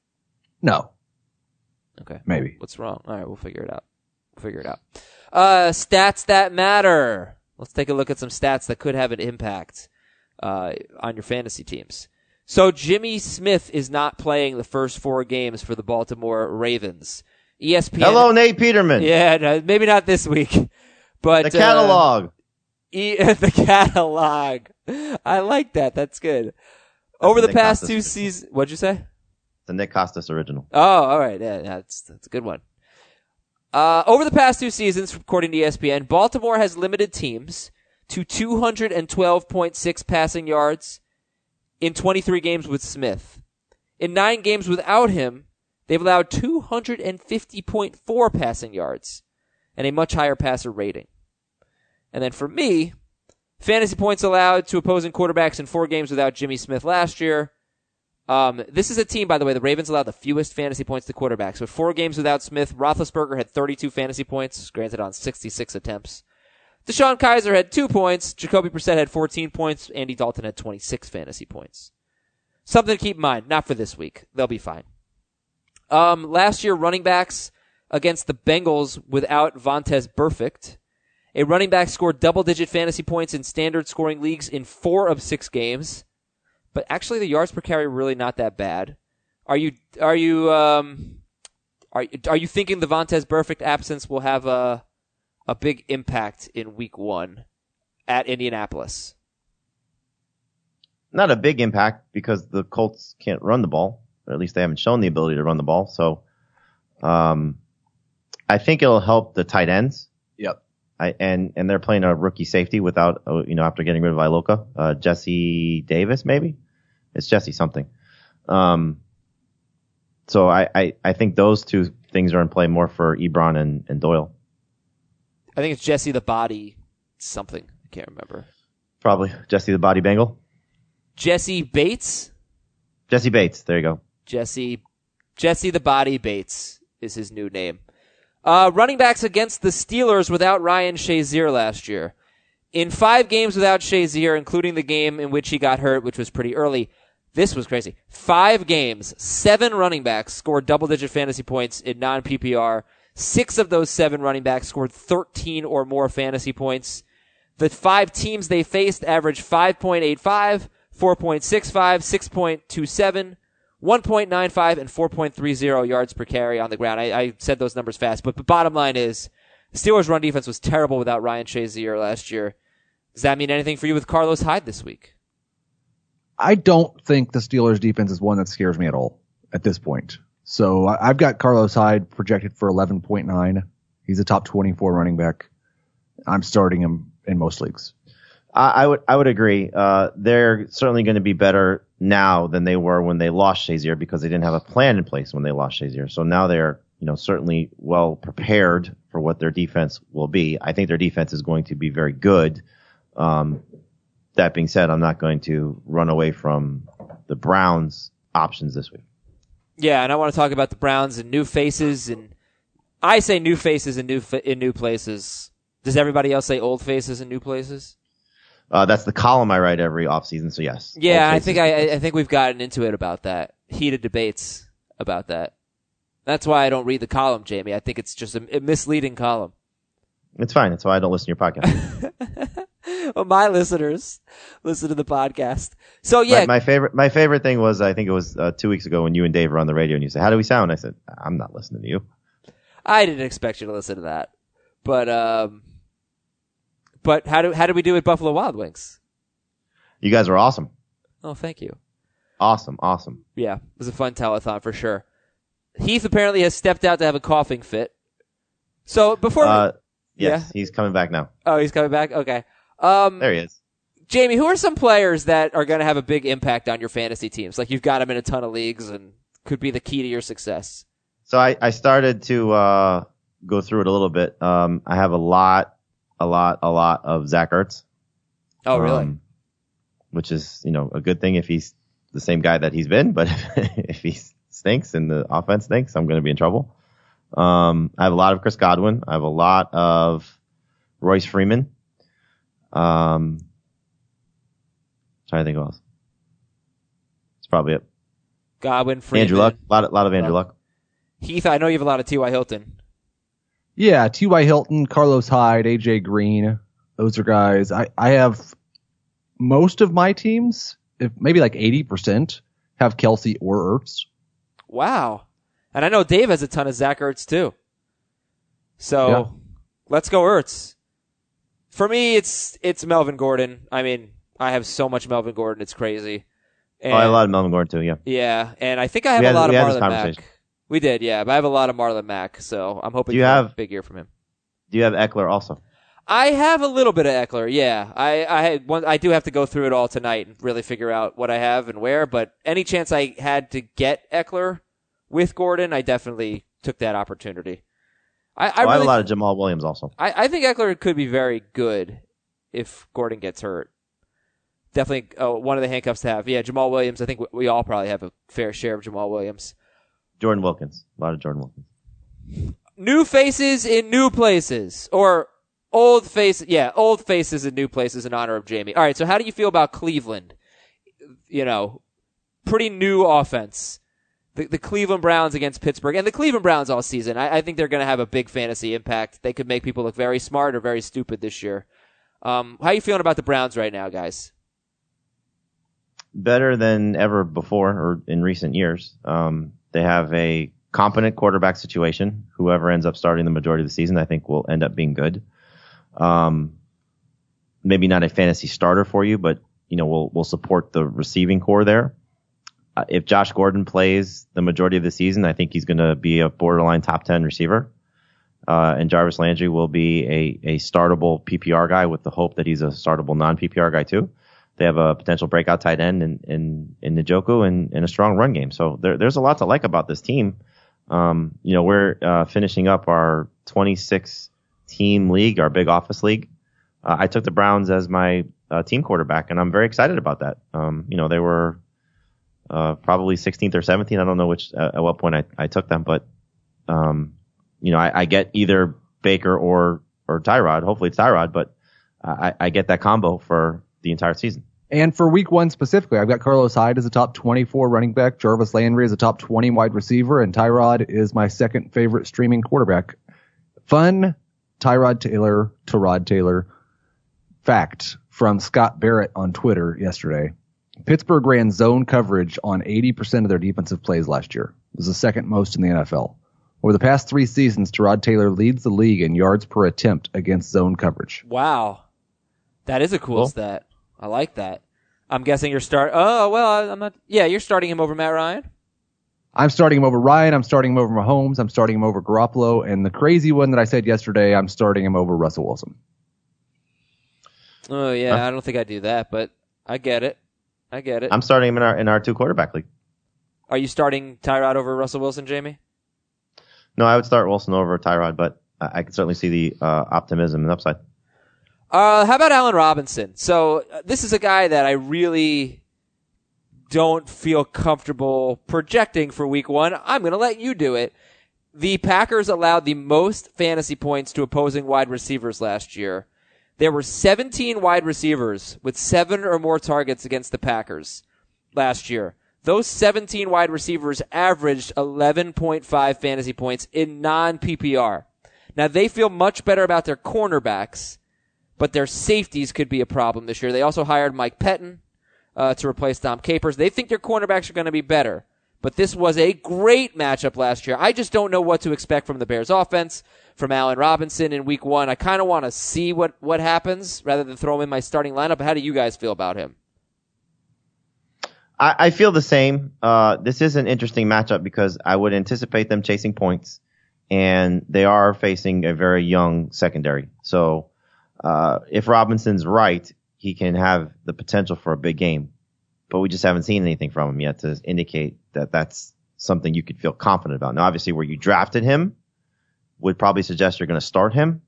No. Okay. Maybe. What's wrong? All right, we'll figure it out. We'll figure it out. Uh, stats that matter. Let's take a look at some stats that could have an impact uh, on your fantasy teams. So Jimmy Smith is not playing the first four games for the Baltimore Ravens. E S P N. Hello, Nate Peterman. Yeah, no, maybe not this week, but The catalog. Uh, e- the catalog. I like that. That's good. Over the Nick past Costas two original. seasons, what'd you say? The Nick Costas original. Oh, all right. Yeah, that's that's a good one. Uh, over the past two seasons, according to E S P N, Baltimore has limited teams to two hundred twelve point six passing yards in twenty-three games with Smith. In nine games without him, they've allowed two hundred fifty point four passing yards and a much higher passer rating. And then for me, fantasy points allowed to opposing quarterbacks in four games without Jimmy Smith last year. Um, this is a team, by the way, the Ravens allowed the fewest fantasy points to quarterbacks. With four games without Smith, Roethlisberger had thirty-two fantasy points, granted on sixty-six attempts. Deshaun Kaiser had two points. Jacoby Brissett had fourteen points. Andy Dalton had twenty-six fantasy points. Something to keep in mind. Not for this week. They'll be fine. Um, last year, running backs against the Bengals without Vontaze Burfict. A running back scored double-digit fantasy points in standard scoring leagues in four of six games. But actually, the yards per carry were really not that bad. Are you are you um are are you thinking the Vontaze Burfict absence will have a a big impact in Week One at Indianapolis? Not a big impact because the Colts can't run the ball, or at least they haven't shown the ability to run the ball. So, um, I think it'll help the tight ends. Yep. I, and and they're playing a rookie safety without, uh, you know, after getting rid of Iloka, uh, Jesse Davis maybe. It's Jesse something. Um, so I, I, I think those two things are in play more for Ebron and, and Doyle. I think it's Jesse the Body something. I can't remember. Probably Jesse the Body Bengal. Jesse Bates? Jesse Bates. There you go. Jesse Jesse the Body Bates is his new name. Uh, running backs against the Steelers without Ryan Shazier last year. In five games without Shazier, including the game in which he got hurt, which was pretty early, this was crazy. Five games, seven running backs scored double-digit fantasy points in non-P P R. Six of those seven running backs scored thirteen or more fantasy points. The five teams they faced averaged five point eight five, four point six five, six point two seven, one point nine five, and four point three zero yards per carry on the ground. I, I said those numbers fast, but the bottom line is the Steelers' run defense was terrible without Ryan Shazier last year. Does that mean anything for you with Carlos Hyde this week? I don't think the Steelers defense is one that scares me at all at this point. So I- I've got Carlos Hyde projected for eleven point nine He's a top twenty-four running back. I'm starting him in most leagues. I, I would I would agree. Uh, they're certainly going to be better now than they were when they lost Shazier because they didn't have a plan in place when they lost Shazier. So now they're you know certainly well prepared for what their defense will be. I think their defense is going to be very good. Um, that being said, I'm not going to run away from the Browns' options this week. Yeah, and I want to talk about the Browns and new faces, and I say new faces in new in new places. Does everybody else say old faces in new places? Uh, that's the column I write every offseason, so yes. Yeah, I think I, I think we've gotten into it about that. Heated debates about that. That's why I don't read the column, Jamie. I think it's just a, a misleading column. It's fine. That's why I don't listen to your podcast. Well, my listeners listen to the podcast. So yeah, my, my favorite my favorite thing was I think it was uh, two weeks ago when you and Dave were on the radio and you said, "How do we sound?" I said, "I'm not listening to you." I didn't expect you to listen to that, but um, but how do how did we do at Buffalo Wild Wings? You guys were awesome. Oh, thank you. Awesome, awesome. Yeah, it was a fun telethon for sure. Heath apparently has stepped out to have a coughing fit. So before, uh, we, yes, yeah, he's coming back now. Oh, he's coming back. Okay. Um, there he is. Jamie, who are some players that are going to have a big impact on your fantasy teams? Like you've got them in a ton of leagues and could be the key to your success. So I, I started to uh, go through it a little bit. Um, I have a lot, a lot, a lot of Zach Ertz. Oh, really? Um, which is, you know, a good thing if he's the same guy that he's been. But if he stinks and the offense stinks, I'm going to be in trouble. Um, I have a lot of Chris Godwin. I have a lot of Royce Freeman. Um, trying to think of else. That's probably it. Godwin, Freeman. Andrew Luck. A lot of, lot of Andrew Luck. Heath, I know you have a lot of T Y. Hilton. Yeah, T Y. Hilton, Carlos Hyde, A J Green. Those are guys. I, I have most of my teams, if maybe like eighty percent, have Kelsey or Ertz. Wow. And I know Dave has a ton of Zach Ertz too. So yeah. Let's go Ertz. For me, it's it's Melvin Gordon. I mean, I have so much Melvin Gordon, it's crazy. And, oh, I have a lot of Melvin Gordon too, yeah. Yeah, and I think I have we a had, lot of Marlon Mack. We did, yeah, but I have a lot of Marlon Mack, so I'm hoping do you for have, a big year from him. Do you have Eckler also? I have a little bit of Eckler, yeah. I I had one, I do have to go through it all tonight and really figure out what I have and where, but any chance I had to get Eckler with Gordon, I definitely took that opportunity. I, I, oh, really, I have a lot of Jamal Williams also. I, I think Eckler could be very good if Gordon gets hurt. Definitely oh, one of the handcuffs to have. Yeah, Jamal Williams. I think we, we all probably have a fair share of Jamal Williams. Jordan Wilkins. A lot of Jordan Wilkins. New faces in new places. Or old faces. Yeah, old faces in new places in honor of Jamie. All right, so how do you feel about Cleveland? You know, pretty new offense. The, the Cleveland Browns against Pittsburgh. And the Cleveland Browns all season. I, I think they're going to have a big fantasy impact. They could make people look very smart or very stupid this year. Um, how are you feeling about the Browns right now, guys? Better than ever before or in recent years. Um, they have a competent quarterback situation. Whoever ends up starting the majority of the season, I think, will end up being good. Um, maybe not a fantasy starter for you, but you know, we'll we'll support the receiving core there. Uh, if Josh Gordon plays the majority of the season, I think he's going to be a borderline top ten receiver. Uh, and Jarvis Landry will be a, a startable P P R guy with the hope that he's a startable non-P P R guy too. They have a potential breakout tight end in, in, in Njoku and, and a strong run game. So there, there's a lot to like about this team. Um, you know, we're, uh, finishing up our twenty-six team league, our big office league. Uh, I took the Browns as my, uh, team quarterback and I'm very excited about that. Um, you know, they were, uh, probably sixteenth or seventeenth. I don't know which, uh, at what point I, I took them, but, um, you know, I, I get either Baker or, or Tyrod. Hopefully it's Tyrod, but I, I get that combo for the entire season. And for week one specifically, I've got Carlos Hyde as a top twenty-four running back, Jarvis Landry as a top twenty wide receiver, and Tyrod is my second favorite streaming quarterback. Fun Tyrod Taylor, Tyrod Taylor fact from Scott Barrett on Twitter yesterday. Pittsburgh ran zone coverage on eighty percent of their defensive plays last year. It was the second most in the N F L. Over the past three seasons, Tyrod Taylor leads the league in yards per attempt against zone coverage. Wow. That is a cool, cool. stat. I like that. I'm guessing you're start. Oh well, I'm not. Yeah, you're starting him over Matt Ryan. I'm starting him over Ryan. I'm starting him over Mahomes. I'm starting him over Garoppolo. And the crazy one that I said yesterday, I'm starting him over Russell Wilson. Oh, yeah, huh? I don't think I do that, but I get it. I get it. I'm starting him in our in our two quarterback league. Are you starting Tyrod over Russell Wilson, Jamie? No, I would start Wilson over Tyrod, but I, I can certainly see the uh, optimism and upside. Uh, how about Allen Robinson? So uh, this is a guy that I really don't feel comfortable projecting for week one. I'm going to let you do it. The Packers allowed the most fantasy points to opposing wide receivers last year. There were seventeen wide receivers with seven or more targets against the Packers last year. Those seventeen wide receivers averaged eleven point five fantasy points in non-P P R. Now, they feel much better about their cornerbacks, but their safeties could be a problem this year. They also hired Mike Pettin uh, to replace Dom Capers. They think their cornerbacks are going to be better, but this was a great matchup last year. I just don't know what to expect from the Bears offense, from Allen Robinson in week one. I kind of want to see what, what happens rather than throw him in my starting lineup. How do you guys feel about him? I, I feel the same. Uh, this is an interesting matchup because I would anticipate them chasing points, and they are facing a very young secondary. So uh, if Robinson's right, he can have the potential for a big game. But we just haven't seen anything from him yet to indicate that that's something you could feel confident about. Now, obviously, where you drafted him would probably suggest you're going to start him.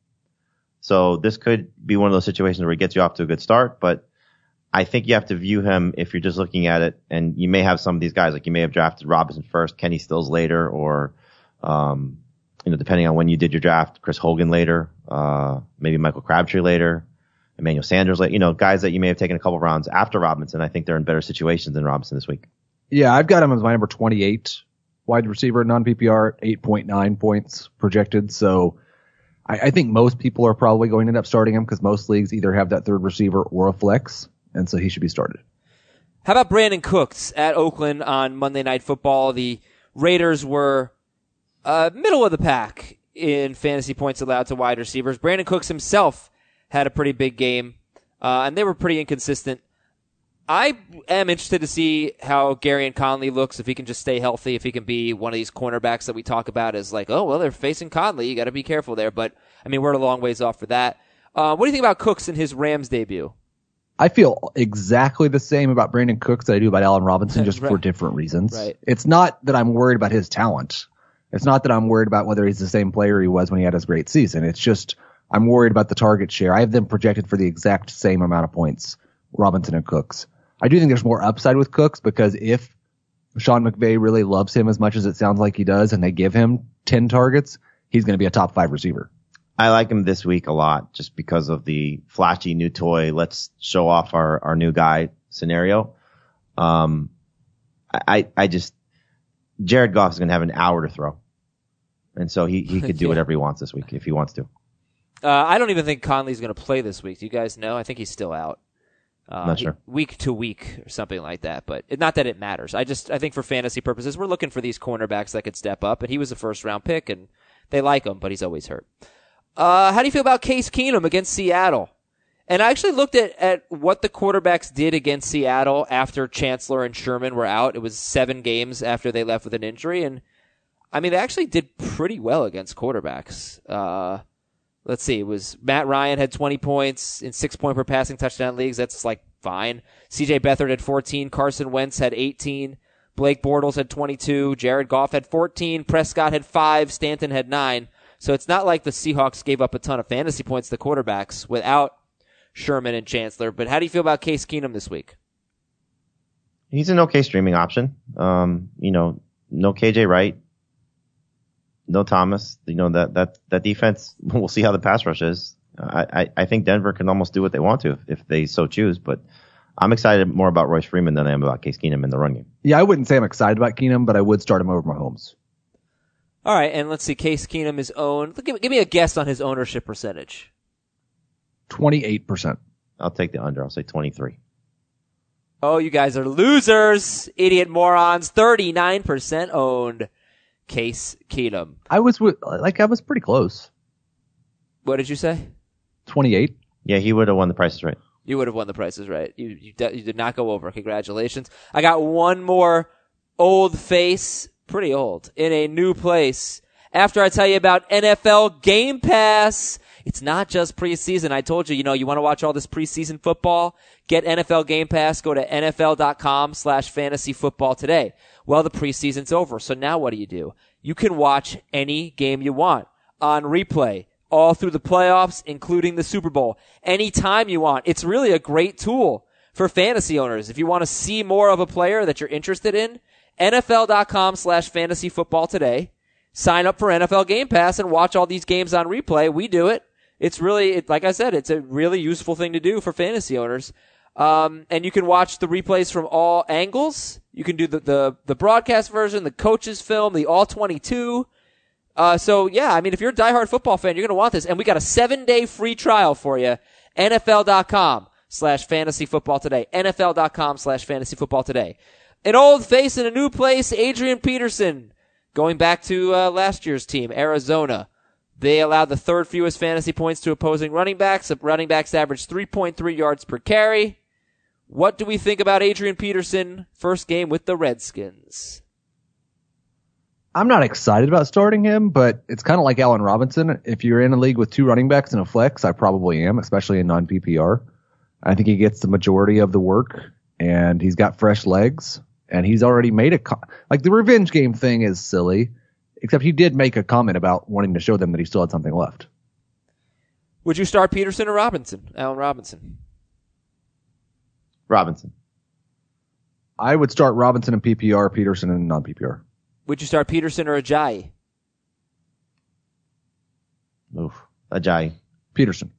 So this could be one of those situations where he gets you off to a good start, but I think you have to view him if you're just looking at it, and you may have some of these guys, like you may have drafted Robinson first, Kenny Stills later, or, um, you know, depending on when you did your draft, Chris Hogan later, uh, maybe Michael Crabtree later, Emmanuel Sanders later, you know, guys that you may have taken a couple rounds after Robinson. I think they're in better situations than Robinson this week. Yeah, I've got him as my number twenty-eight wide receiver, non-P P R, eight point nine points projected. So I, I think most people are probably going to end up starting him because most leagues either have that third receiver or a flex. And so he should be started. How about Brandon Cooks at Oakland on Monday Night Football? The Raiders were uh, middle of the pack in fantasy points allowed to wide receivers. Brandon Cooks himself had a pretty big game, uh, and they were pretty inconsistent. I am interested to see how Garyon Conley looks, if he can just stay healthy, if he can be one of these cornerbacks that we talk about as like, oh, well, they're facing Conley. You got to be careful there. But, I mean, we're a long ways off for that. Uh, what do you think about Cooks in his Rams debut? I feel exactly the same about Brandon Cooks that I do about Allen Robinson, just right. for different reasons. Right. It's not that I'm worried about his talent. It's not that I'm worried about whether he's the same player he was when he had his great season. It's just I'm worried about the target share. I have them projected for the exact same amount of points, Robinson and Cooks. I do think there's more upside with Cooks because if Sean McVay really loves him as much as it sounds like he does and they give him ten targets, he's going to be a top five receiver. I like him this week a lot just because of the flashy new toy, let's show off our, our new guy scenario. Um, I, I just, Jared Goff is going to have an hour to throw. And so he, he could do yeah. whatever he wants this week if he wants to. Uh, I don't even think Conley's going to play this week. Do you guys know? I think he's still out. Uh, Not sure. He, week to week or something like that. But it, not that it matters. I just, I think for fantasy purposes, we're looking for these cornerbacks that could step up. And he was a first round pick and they like him, but he's always hurt. Uh, how do you feel about Case Keenum against Seattle? And I actually looked at, at what the quarterbacks did against Seattle after Chancellor and Sherman were out. It was seven games after they left with an injury. And, I mean, they actually did pretty well against quarterbacks. Uh, let's see. It was Matt Ryan had twenty points in six-point per passing touchdown leagues. That's, like, fine. C J Beathard had fourteen. Carson Wentz had eighteen. Blake Bortles had twenty-two. Jared Goff had fourteen. Prescott had five. Stanton had nine. So it's not like the Seahawks gave up a ton of fantasy points to the quarterbacks without Sherman and Chancellor. But how do you feel about Case Keenum this week? He's an okay streaming option. Um, you know, no K J Wright, no Thomas. You know, that, that, that defense, we'll see how the pass rush is. I, I, I think Denver can almost do what they want to if, if they so choose, but I'm excited more about Royce Freeman than I am about Case Keenum in the run game. Yeah, I wouldn't say I'm excited about Keenum, but I would start him over Mahomes. All right, and let's see. Case Keenum is owned. Give, give me a guess on his ownership percentage. twenty-eight percent. I'll take the under. I'll say twenty-three. Oh, you guys are losers, idiot morons. thirty-nine percent owned Case Keenum. I was like, I was pretty close. What did you say? twenty-eight. Yeah, he would have won the prices right. You would have won the prices right. You you, de- you did not go over. Congratulations. I got one more old face pretty old, in a new place. After I tell you about N F L Game Pass, it's not just preseason. I told you, you know, you want to watch all this preseason football? Get N F L Game Pass. Go to N F L dot com slash fantasy football today. Well, the preseason's over. So now what do you do? You can watch any game you want on replay all through the playoffs, including the Super Bowl, anytime you want. It's really a great tool for fantasy owners. If you want to see more of a player that you're interested in, N F L dot com slash fantasy football today. Sign up for N F L Game Pass and watch all these games on replay. We do it. It's really, it, like I said, it's a really useful thing to do for fantasy owners. Um, and you can watch the replays from all angles. You can do the, the, the broadcast version, the coaches film, the all twenty-two. Uh, so yeah, I mean, if you're a diehard football fan, you're going to want this. And we got a seven day free trial for you. N F L dot com slash fantasy football today. N F L dot com slash fantasy football today. An old face in a new place, Adrian Peterson. Going back to uh, last year's team, Arizona. They allowed the third fewest fantasy points to opposing running backs. Running backs averaged three point three yards per carry. What do we think about Adrian Peterson, first game with the Redskins? I'm not excited about starting him, but it's kind of like Allen Robinson. If you're in a league with two running backs and a flex, I probably am, especially in non-P P R. I think he gets the majority of the work, and he's got fresh legs, and he's already made a co- like the revenge game thing is silly, except he did make a comment about wanting to show them that he still had something left. Would you start Peterson or Robinson? Allen Robinson. Robinson. I would start Robinson in P P R, Peterson in non-P P R. Would you start Peterson or Ajayi? Oof. Ajayi. Peterson.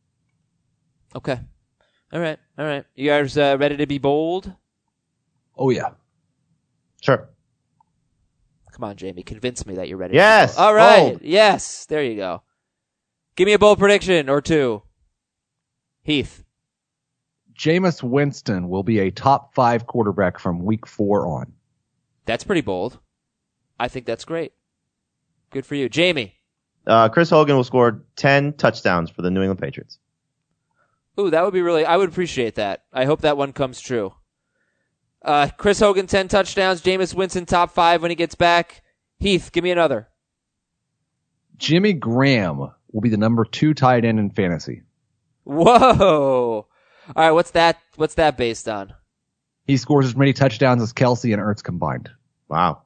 Okay. All right. All right. You guys uh, ready to be bold? Oh, yeah. Sure. Come on, Jamie. Convince me that you're ready. Yes. All right. Bold. Yes. There you go. Give me a bold prediction or two. Heath. Jameis Winston will be a top five quarterback from week four on. That's pretty bold. I think that's great. Good for you. Jamie. Uh, Chris Hogan will score ten touchdowns for the New England Patriots. Ooh, that would be really, I would appreciate that. I hope that one comes true. Uh, Chris Hogan, ten touchdowns. Jameis Winston, top five when he gets back. Heath, give me another. Jimmy Graham will be the number two tight end in fantasy. Whoa. All right, what's that, what's that based on? He scores as many touchdowns as Kelsey and Ertz combined. Wow.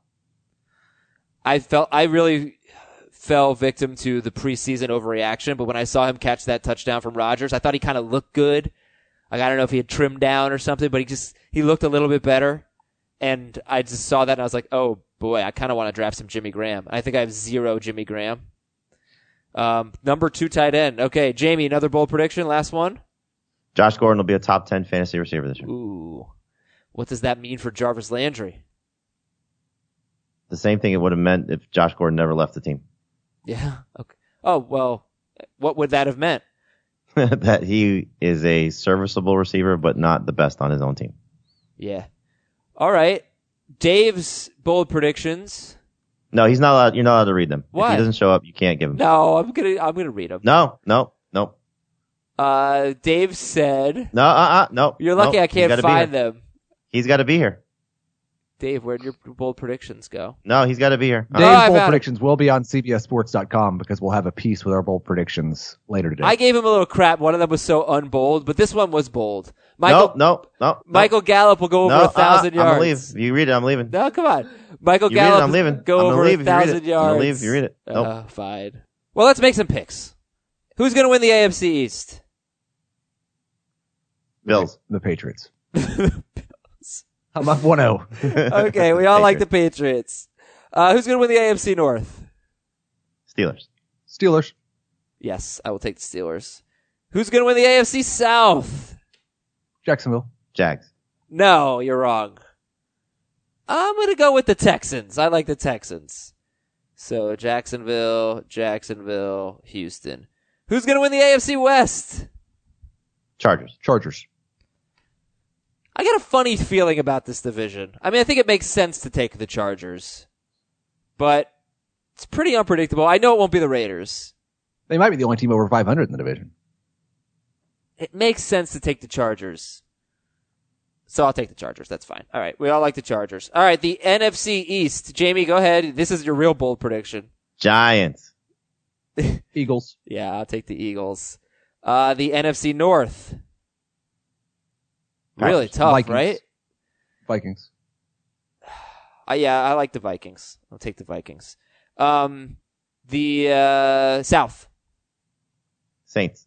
I felt, I really fell victim to the preseason overreaction, but when I saw him catch that touchdown from Rodgers, I thought he kind of looked good. Like, I don't know if he had trimmed down or something, but he just, he looked a little bit better. And I just saw that and I was like, oh boy, I kind of want to draft some Jimmy Graham. I think I have zero Jimmy Graham. Um, number two tight end. Okay, Jamie, another bold prediction. Last one. Josh Gordon will be a top ten fantasy receiver this year. Ooh. What does that mean for Jarvis Landry? The same thing it would have meant if Josh Gordon never left the team. Yeah. Okay. Oh, well, what would that have meant? That he is a serviceable receiver, but not the best on his own team. Yeah. All right. Dave's bold predictions. No, he's not allowed. You're not allowed to read them. Why? If he doesn't show up, you can't give him. No, I'm gonna, I'm gonna read them. No, no, no. Uh, Dave said. No, uh, uh, no. You're lucky no, I can't find them. He's got to be here. Dave, where'd your bold predictions go? No, he's got to be here. No, Dave's I bold found predictions will be on C B S Sports dot com because we'll have a piece with our bold predictions later today. I gave him a little crap. One of them was so unbold, but this one was bold. Michael, no, no, no. Michael Gallup will go over no, a thousand uh, yards. I'm gonna leave. If you read it, I'm leaving. No, come on. Michael You read it, Gallup I'm leaving. go I'm gonna over leave a if you read thousand it. yards. I'm gonna leave if you read it. Nope. Uh, fine. Well, let's make some picks. Who's going to win the A F C East? Bills. The Patriots. I'm up one oh. Okay, we all like the Patriots. Uh, who's going to win the A F C North? Steelers. Steelers. Yes, I will take the Steelers. Who's going to win the A F C South? Jacksonville. Jags. No, you're wrong. I'm going to go with the Texans. I like the Texans. So Jacksonville, Jacksonville, Houston. Who's going to win the A F C West? Chargers. Chargers. I got a funny feeling about this division. I mean, I think it makes sense to take the Chargers, but it's pretty unpredictable. I know it won't be the Raiders. They might be the only team over five hundred in the division. It makes sense to take the Chargers. So I'll take the Chargers. That's fine. All right. We all like the Chargers. All right. The N F C East. Jamie, go ahead. This is your real bold prediction. Giants. Eagles. Yeah, I'll take the Eagles. Uh, the N F C North. Really tough, Vikings. right? Vikings. Uh, yeah, I like the Vikings. I'll take the Vikings. Um, the uh, South. Saints.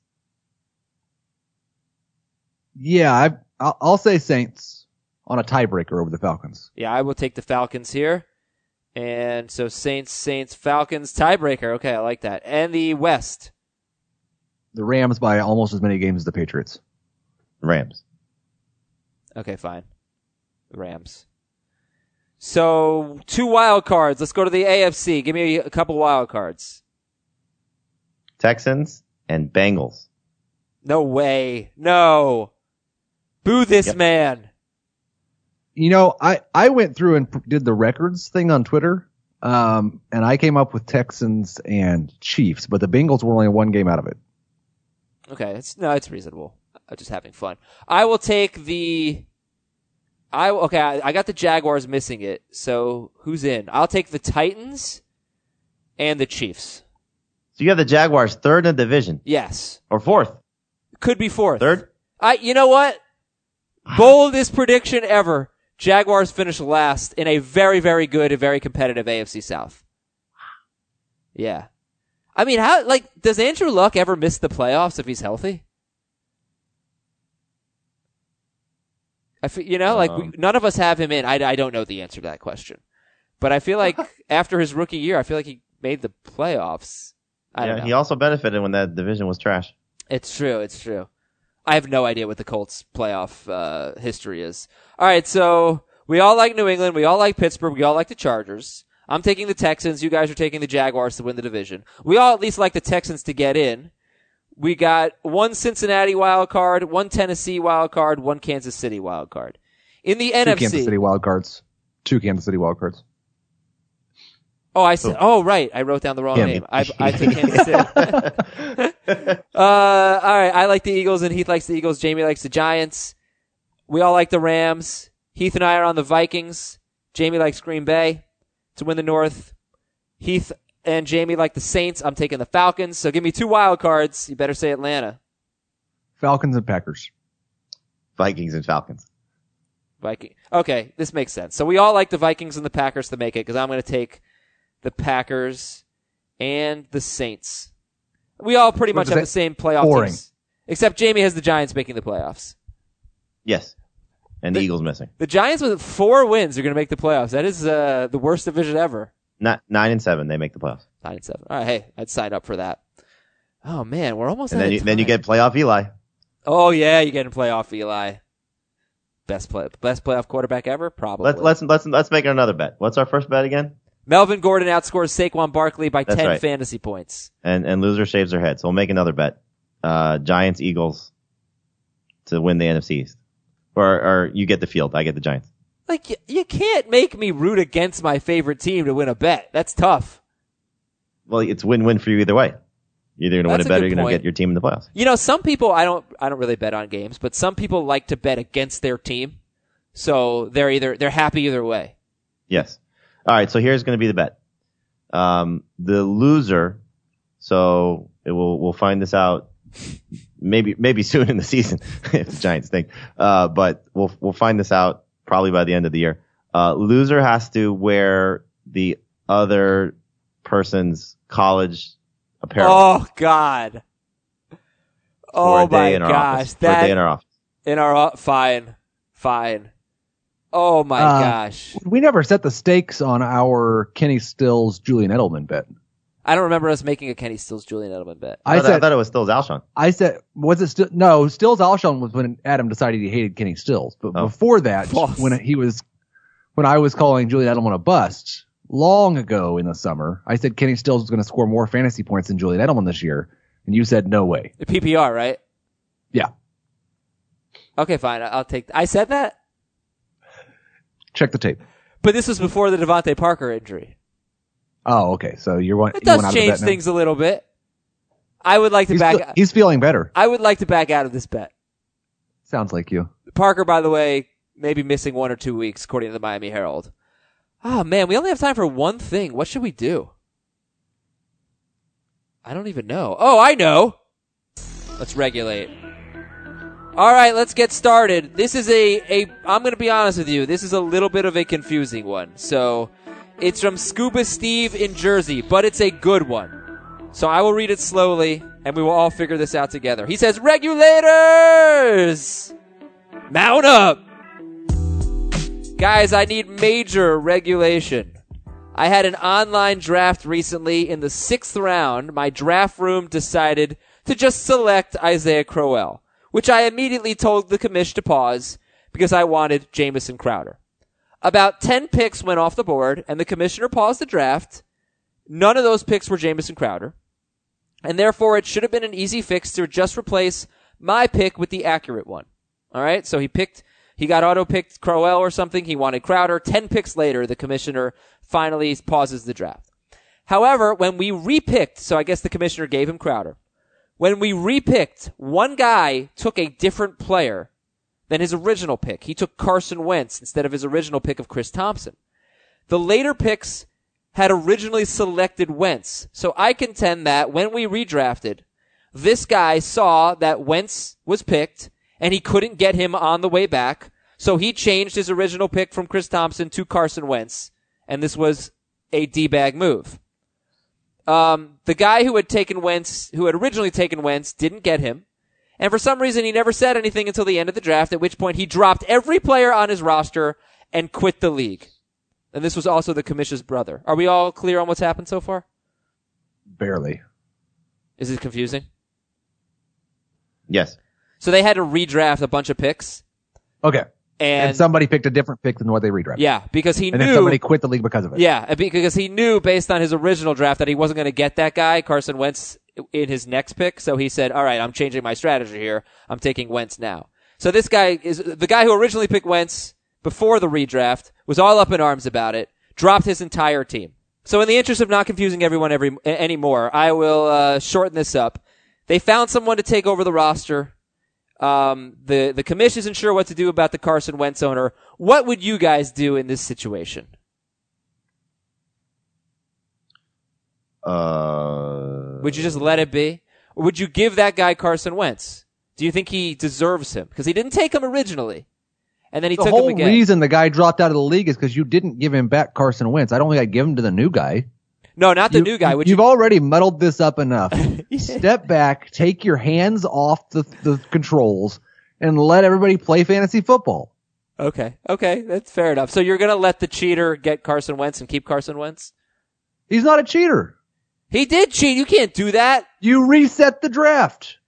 Yeah, I, I'll, I'll say Saints on a tiebreaker over the Falcons. Yeah, I will take the Falcons here. And so Saints, Saints, Falcons, tiebreaker. Okay, I like that. And the West. The Rams by almost as many games as the Patriots. Rams. Okay, fine. Rams. So, two wild cards. Let's go to the A F C. Give me a couple wild cards. Texans and Bengals. No way. No. Boo this Yep. man. You know, I, I went through and did the records thing on Twitter, um, and I came up with Texans and Chiefs, but the Bengals were only one game out of it. Okay, it's no, it's reasonable. I'm just having fun. I will take the. I okay. I, I got the Jaguars missing it. So who's in? I'll take the Titans and the Chiefs. So you have the Jaguars third in the division. Yes, Or fourth. could be fourth. Third? I. You know what? Boldest prediction ever. Jaguars finish last in a very, very good and very competitive A F C South. Yeah. I mean, how, like, does Andrew Luck ever miss the playoffs if he's healthy? I feel, you know, like, we, none of us have him in. I, I don't know the answer to that question. But I feel like after his rookie year, I feel like he made the playoffs. I yeah, don't know. he also benefited when that division was trash. It's true. It's true. I have no idea what the Colts playoff uh, history is. All right, so we all like New England. We all like Pittsburgh. We all like the Chargers. I'm taking the Texans. You guys are taking the Jaguars to win the division. We all at least like the Texans to get in. We got one Cincinnati wild card, one Tennessee wild card, one Kansas City wild card. In the Two N F C. Kansas City wild cards. Two Kansas City wild cards. Oh, I said. Oh, right. I wrote down the wrong Yeah. name. I, I took Kansas City. uh, all right. I like the Eagles, and Heath likes the Eagles. Jamie likes the Giants. We all like the Rams. Heath and I are on the Vikings. Jamie likes Green Bay to win the North. Heath and Jamie like the Saints. I'm taking the Falcons. So give me two wild cards. You better say Atlanta. Falcons and Packers. Vikings and Falcons. Viking. Okay, this makes sense. So we all like the Vikings and the Packers to make it, because I'm going to take the Packers and the Saints. We all pretty much What have is the that? same playoff Boring. teams. Except Jamie has the Giants making the playoffs. Yes. And the, The- Eagles missing. The Giants with four wins are going to make the playoffs. That is uh, the worst division ever. Not nine and seven, they make the playoffs. Nine and seven. All right, hey, I'd sign up for that. Oh man, we're almost. And out then of you, then you time. get playoff Eli. Oh yeah, you get in playoff Eli. Best play, best playoff quarterback ever, probably. Let's let's let's let's make another bet. What's our first bet again? Melvin Gordon outscores Saquon Barkley by That's ten right. fantasy points. And and loser shaves their head. So we'll make another bet. Uh, Giants Eagles to win the N F C East, or or you get the field, I get the Giants. Like, you, you can't make me root against my favorite team to win a bet. That's tough. Well, it's win-win for you either way. You're either going to win That's a a bet or good you're going to point. get your team in the playoffs. You know, some people, I don't, I don't really bet on games, but some people like to bet against their team. So they're either, they're happy either way. Yes. All right. So here's going to be the bet. Um, the loser. So it will, we'll find this out maybe, maybe soon in the season if the Giants think. Uh, but we'll, we'll find this out probably by the end of the year. Uh, loser has to wear the other person's college apparel Oh God. for Oh a day my in our gosh. office. For a day That, in our office. in our, o- fine, fine. Oh my Uh, gosh. We never set the stakes on our Kenny Stills Julian Edelman bet. I don't remember us making a Kenny Stills Julian Edelman bet. I, I thought, I said, thought it was still Alshon. I said, was it still, no, Stills Alshon was when Adam decided he hated Kenny Stills. But Oh. before that, False. when he was, when I was calling Julian Edelman a bust long ago in the summer, I said Kenny Stills was going to score more fantasy points than Julian Edelman this year. And you said, no way. The P P R, right? Yeah. Okay, fine. I- I'll take, I said that, Check the tape. but this was before the Devontae Parker injury. Oh, okay. So you're one. It you went does out of the change bet now. things a little bit. I would like to He's, back, fe- he's feeling better. I would like to back out of this bet. Sounds like you. Parker, by the way, maybe missing one or two weeks, according to the Miami Herald. Oh, man, we only have time for one thing. What should we do? I don't even know. Oh, I know. Let's regulate. All right, let's get started. This is a, a I'm going to be honest with you, this is a little bit of a confusing one. So it's from Scuba Steve in Jersey, but it's a good one. So I will read it slowly, and we will all figure this out together. He says, regulators, mount up. Guys, I need major regulation. I had an online draft recently. In the sixth round, my draft room decided to just select Isaiah Crowell, which I immediately told the commish to pause because I wanted Jamison Crowder. About ten picks went off the board, and the commissioner paused the draft. None of those picks were Jamison Crowder, and therefore it should have been an easy fix to just replace my pick with the accurate one. All right, so he picked, he got auto-picked Crowell or something. He wanted Crowder. Ten picks later, the commissioner finally pauses the draft. However, when we repicked, so I guess the commissioner gave him Crowder. When we repicked, one guy took a different player than his original pick. He took Carson Wentz instead of his original pick of Chris Thompson. The later picks had originally selected Wentz. So I contend that when we redrafted, this guy saw that Wentz was picked and he couldn't get him on the way back. So he changed his original pick from Chris Thompson to Carson Wentz. And this was a D-bag move. Um, the guy who had taken Wentz, who had originally taken Wentz, didn't get him. And for some reason, he never said anything until the end of the draft, at which point he dropped every player on his roster and quit the league. And this was also the commissioner's brother. Are we all clear on what's happened so far? Barely. Is it confusing? Yes. So they had to redraft a bunch of picks. Okay. And, and somebody picked a different pick than what they redrafted. Yeah, because he and knew. And then somebody quit the league because of it. Yeah, because he knew based on his original draft that he wasn't going to get that guy, Carson Wentz, in his next pick. So he said, all right, I'm changing my strategy here. I'm taking Wentz now. So this guy is, the guy who originally picked Wentz before the redraft was all up in arms about it, dropped his entire team. So in the interest of not confusing everyone every, anymore, I will, uh, shorten this up. They found someone to take over the roster. Um, the, the commission isn't sure what to do about the Carson Wentz owner. What would you guys do in this situation? Uh, would you just let it be? Or would you give that guy Carson Wentz? Do you think he deserves him? Because he didn't take him originally. And then he the took whole him again. reason the guy dropped out of the league is because you didn't give him back Carson Wentz. I don't think I'd give him to the new guy. No, not the you, new guy. Would you've you... already muddled this up enough. Step back, take your hands off the, the controls, and let everybody play fantasy football. Okay, okay, that's fair enough. So you're going to let the cheater get Carson Wentz and keep Carson Wentz? He's not a cheater. He did cheat. You can't do that. You reset the draft.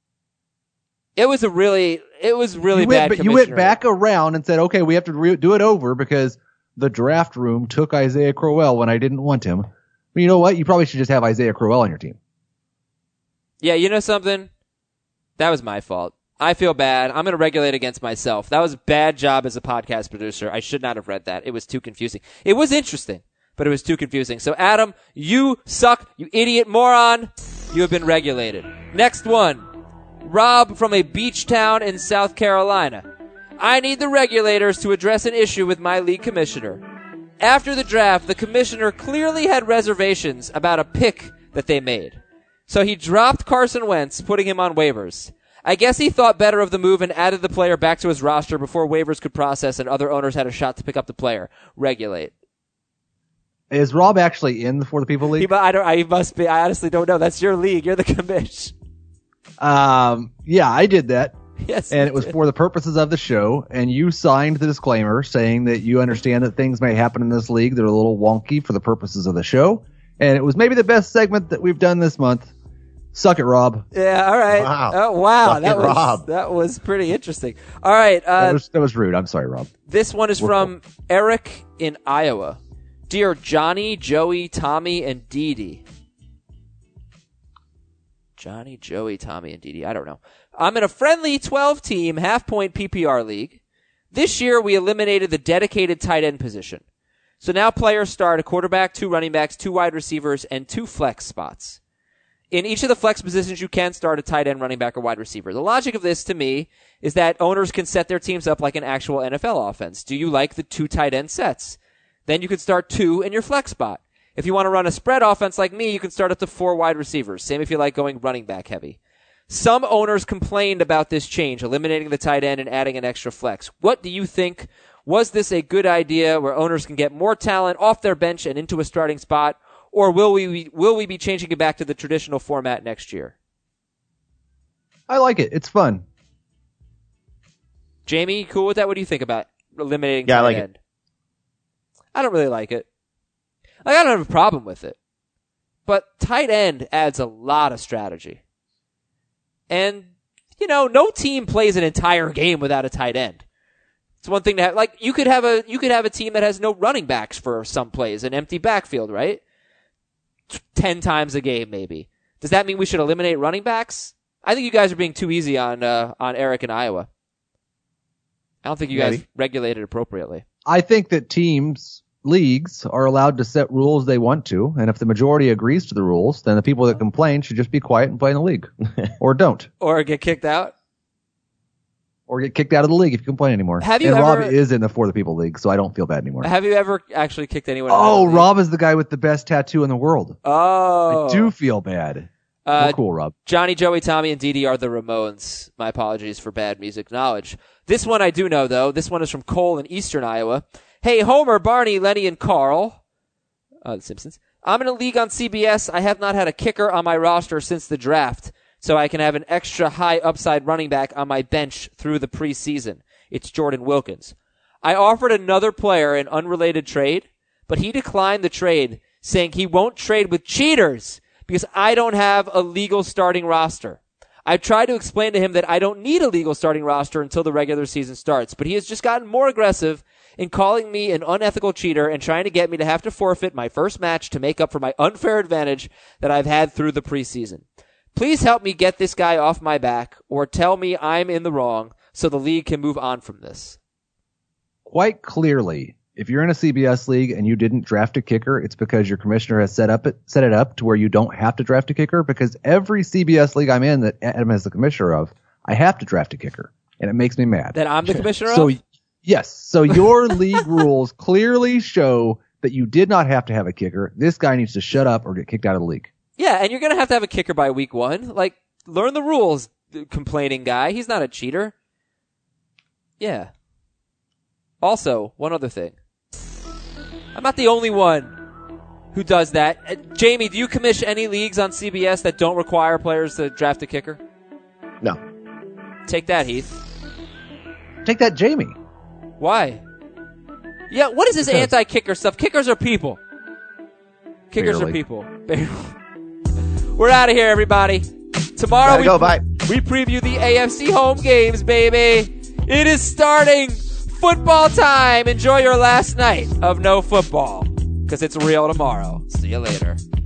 It was a really, it was really you went, bad. But you went back around and said, okay, we have to re- do it over because the draft room took Isaiah Crowell when I didn't want him. But you know what? You probably should just have Isaiah Crowell on your team. Yeah, you know something? That was my fault. I feel bad. I'm going to regulate against myself. That was a bad job as a podcast producer. I should not have read that. It was too confusing. It was interesting, but it was too confusing. So Adam, you suck, you idiot moron. You have been regulated. Next one. Rob from a beach town in South Carolina. I need the regulators to address an issue with my league commissioner. After the draft, the commissioner clearly had reservations about a pick that they made. So he dropped Carson Wentz, putting him on waivers. I guess he thought better of the move and added the player back to his roster before waivers could process and other owners had a shot to pick up the player. Regulate. Is Rob actually in the For the People League? He, I don't, I must be. I honestly don't know. That's your league. You're the commish. Um, yeah, I did that. Yes. And it was for the purposes of the show, and you signed the disclaimer saying that you understand that things may happen in this league that are a little wonky for the purposes of the show. And it was maybe the best segment that we've done this month. Suck it, Rob. Yeah, all right. Wow. Oh, wow. Suck that it, was Rob. that was pretty interesting. All right. Uh, that, was, that was rude. I'm sorry, Rob. This one is from Eric in Iowa. Dear Johnny, Joey, Tommy, and Dee Dee. Johnny, Joey, Tommy, and Dee Dee. I don't know. I'm in a friendly twelve-team half-point P P R league. This year, we eliminated the dedicated tight end position. So now players start a quarterback, two running backs, two wide receivers, and two flex spots. In each of the flex positions, you can start a tight end, running back, or wide receiver. The logic of this, to me, is that owners can set their teams up like an actual N F L offense. Do you like the two tight end sets? Then you can start two in your flex spot. If you want to run a spread offense like me, you can start up to four wide receivers. Same if you like going running back heavy. Some owners complained about this change, eliminating the tight end and adding an extra flex. What do you think? Was this a good idea where owners can get more talent off their bench and into a starting spot? Or will we will we be changing it back to the traditional format next year? I like it. It's fun. Jamie, you cool with that? What do you think about eliminating Yeah, tight I like end? it. I don't really like it. Like, I don't have a problem with it. But tight end adds a lot of strategy. And, you know, no team plays an entire game without a tight end. It's one thing to have, like, you could have a, you could have a team that has no running backs for some plays, an empty backfield, right? Ten times a game, maybe. Does that mean we should eliminate running backs? I think you guys are being too easy on, uh, on Eric in Iowa. I don't think you Maybe. guys regulated appropriately. I think that teams, leagues, are allowed to set rules they want to, and if the majority agrees to the rules, then the people that complain should just be quiet and play in the league. Or don't. Or get kicked out? Or get kicked out of the league if you complain anymore. Have you and ever- Rob is in the For the People league, so I don't feel bad anymore. Have you ever actually kicked anyone out? Oh, of the league? Rob is the guy with the best tattoo in the world. Oh. I do feel bad. Uh, Well, cool, Rob. Johnny, Joey, Tommy, and Dee Dee are the Ramones. My apologies for bad music knowledge. This one I do know, though. This one is from Cole in eastern Iowa. Hey, Homer, Barney, Lenny, and Carl. Uh, the Simpsons. I'm in a league on C B S. I have not had a kicker on my roster since the draft, so I can have an extra high upside running back on my bench through the preseason. It's Jordan Wilkins. I offered another player an unrelated trade, but he declined the trade, saying he won't trade with cheaters because I don't have a legal starting roster. I've tried to explain to him that I don't need a legal starting roster until the regular season starts, but he has just gotten more aggressive in calling me an unethical cheater and trying to get me to have to forfeit my first match to make up for my unfair advantage that I've had through the preseason. Please help me get this guy off my back or tell me I'm in the wrong so the league can move on from this. Quite clearly, if you're in a C B S league and you didn't draft a kicker, it's because your commissioner has set up it, set it up to where you don't have to draft a kicker, because every C B S league I'm in that Adam is the commissioner of, I have to draft a kicker, and it makes me mad. That I'm the commissioner So, of? yes. So your league rules clearly show that you did not have to have a kicker. This guy needs to shut up or get kicked out of the league. Yeah, and you're going to have to have a kicker by week one. Like, learn the rules, complaining guy. He's not a cheater. Yeah. Also, one other thing. I'm not the only one who does that. Uh, Jamie, do you commission any leagues on C B S that don't require players to draft a kicker? No. Take that, Heath. Take that, Jamie. Why? Yeah, what is this Because- anti-kicker stuff? Kickers are people. Kickers Barely. are people. We're out of here, everybody. Tomorrow Gotta we, go, bye. we preview the A F C home games, baby. It is starting football time. Enjoy your last night of no football, because it's real tomorrow. See you later.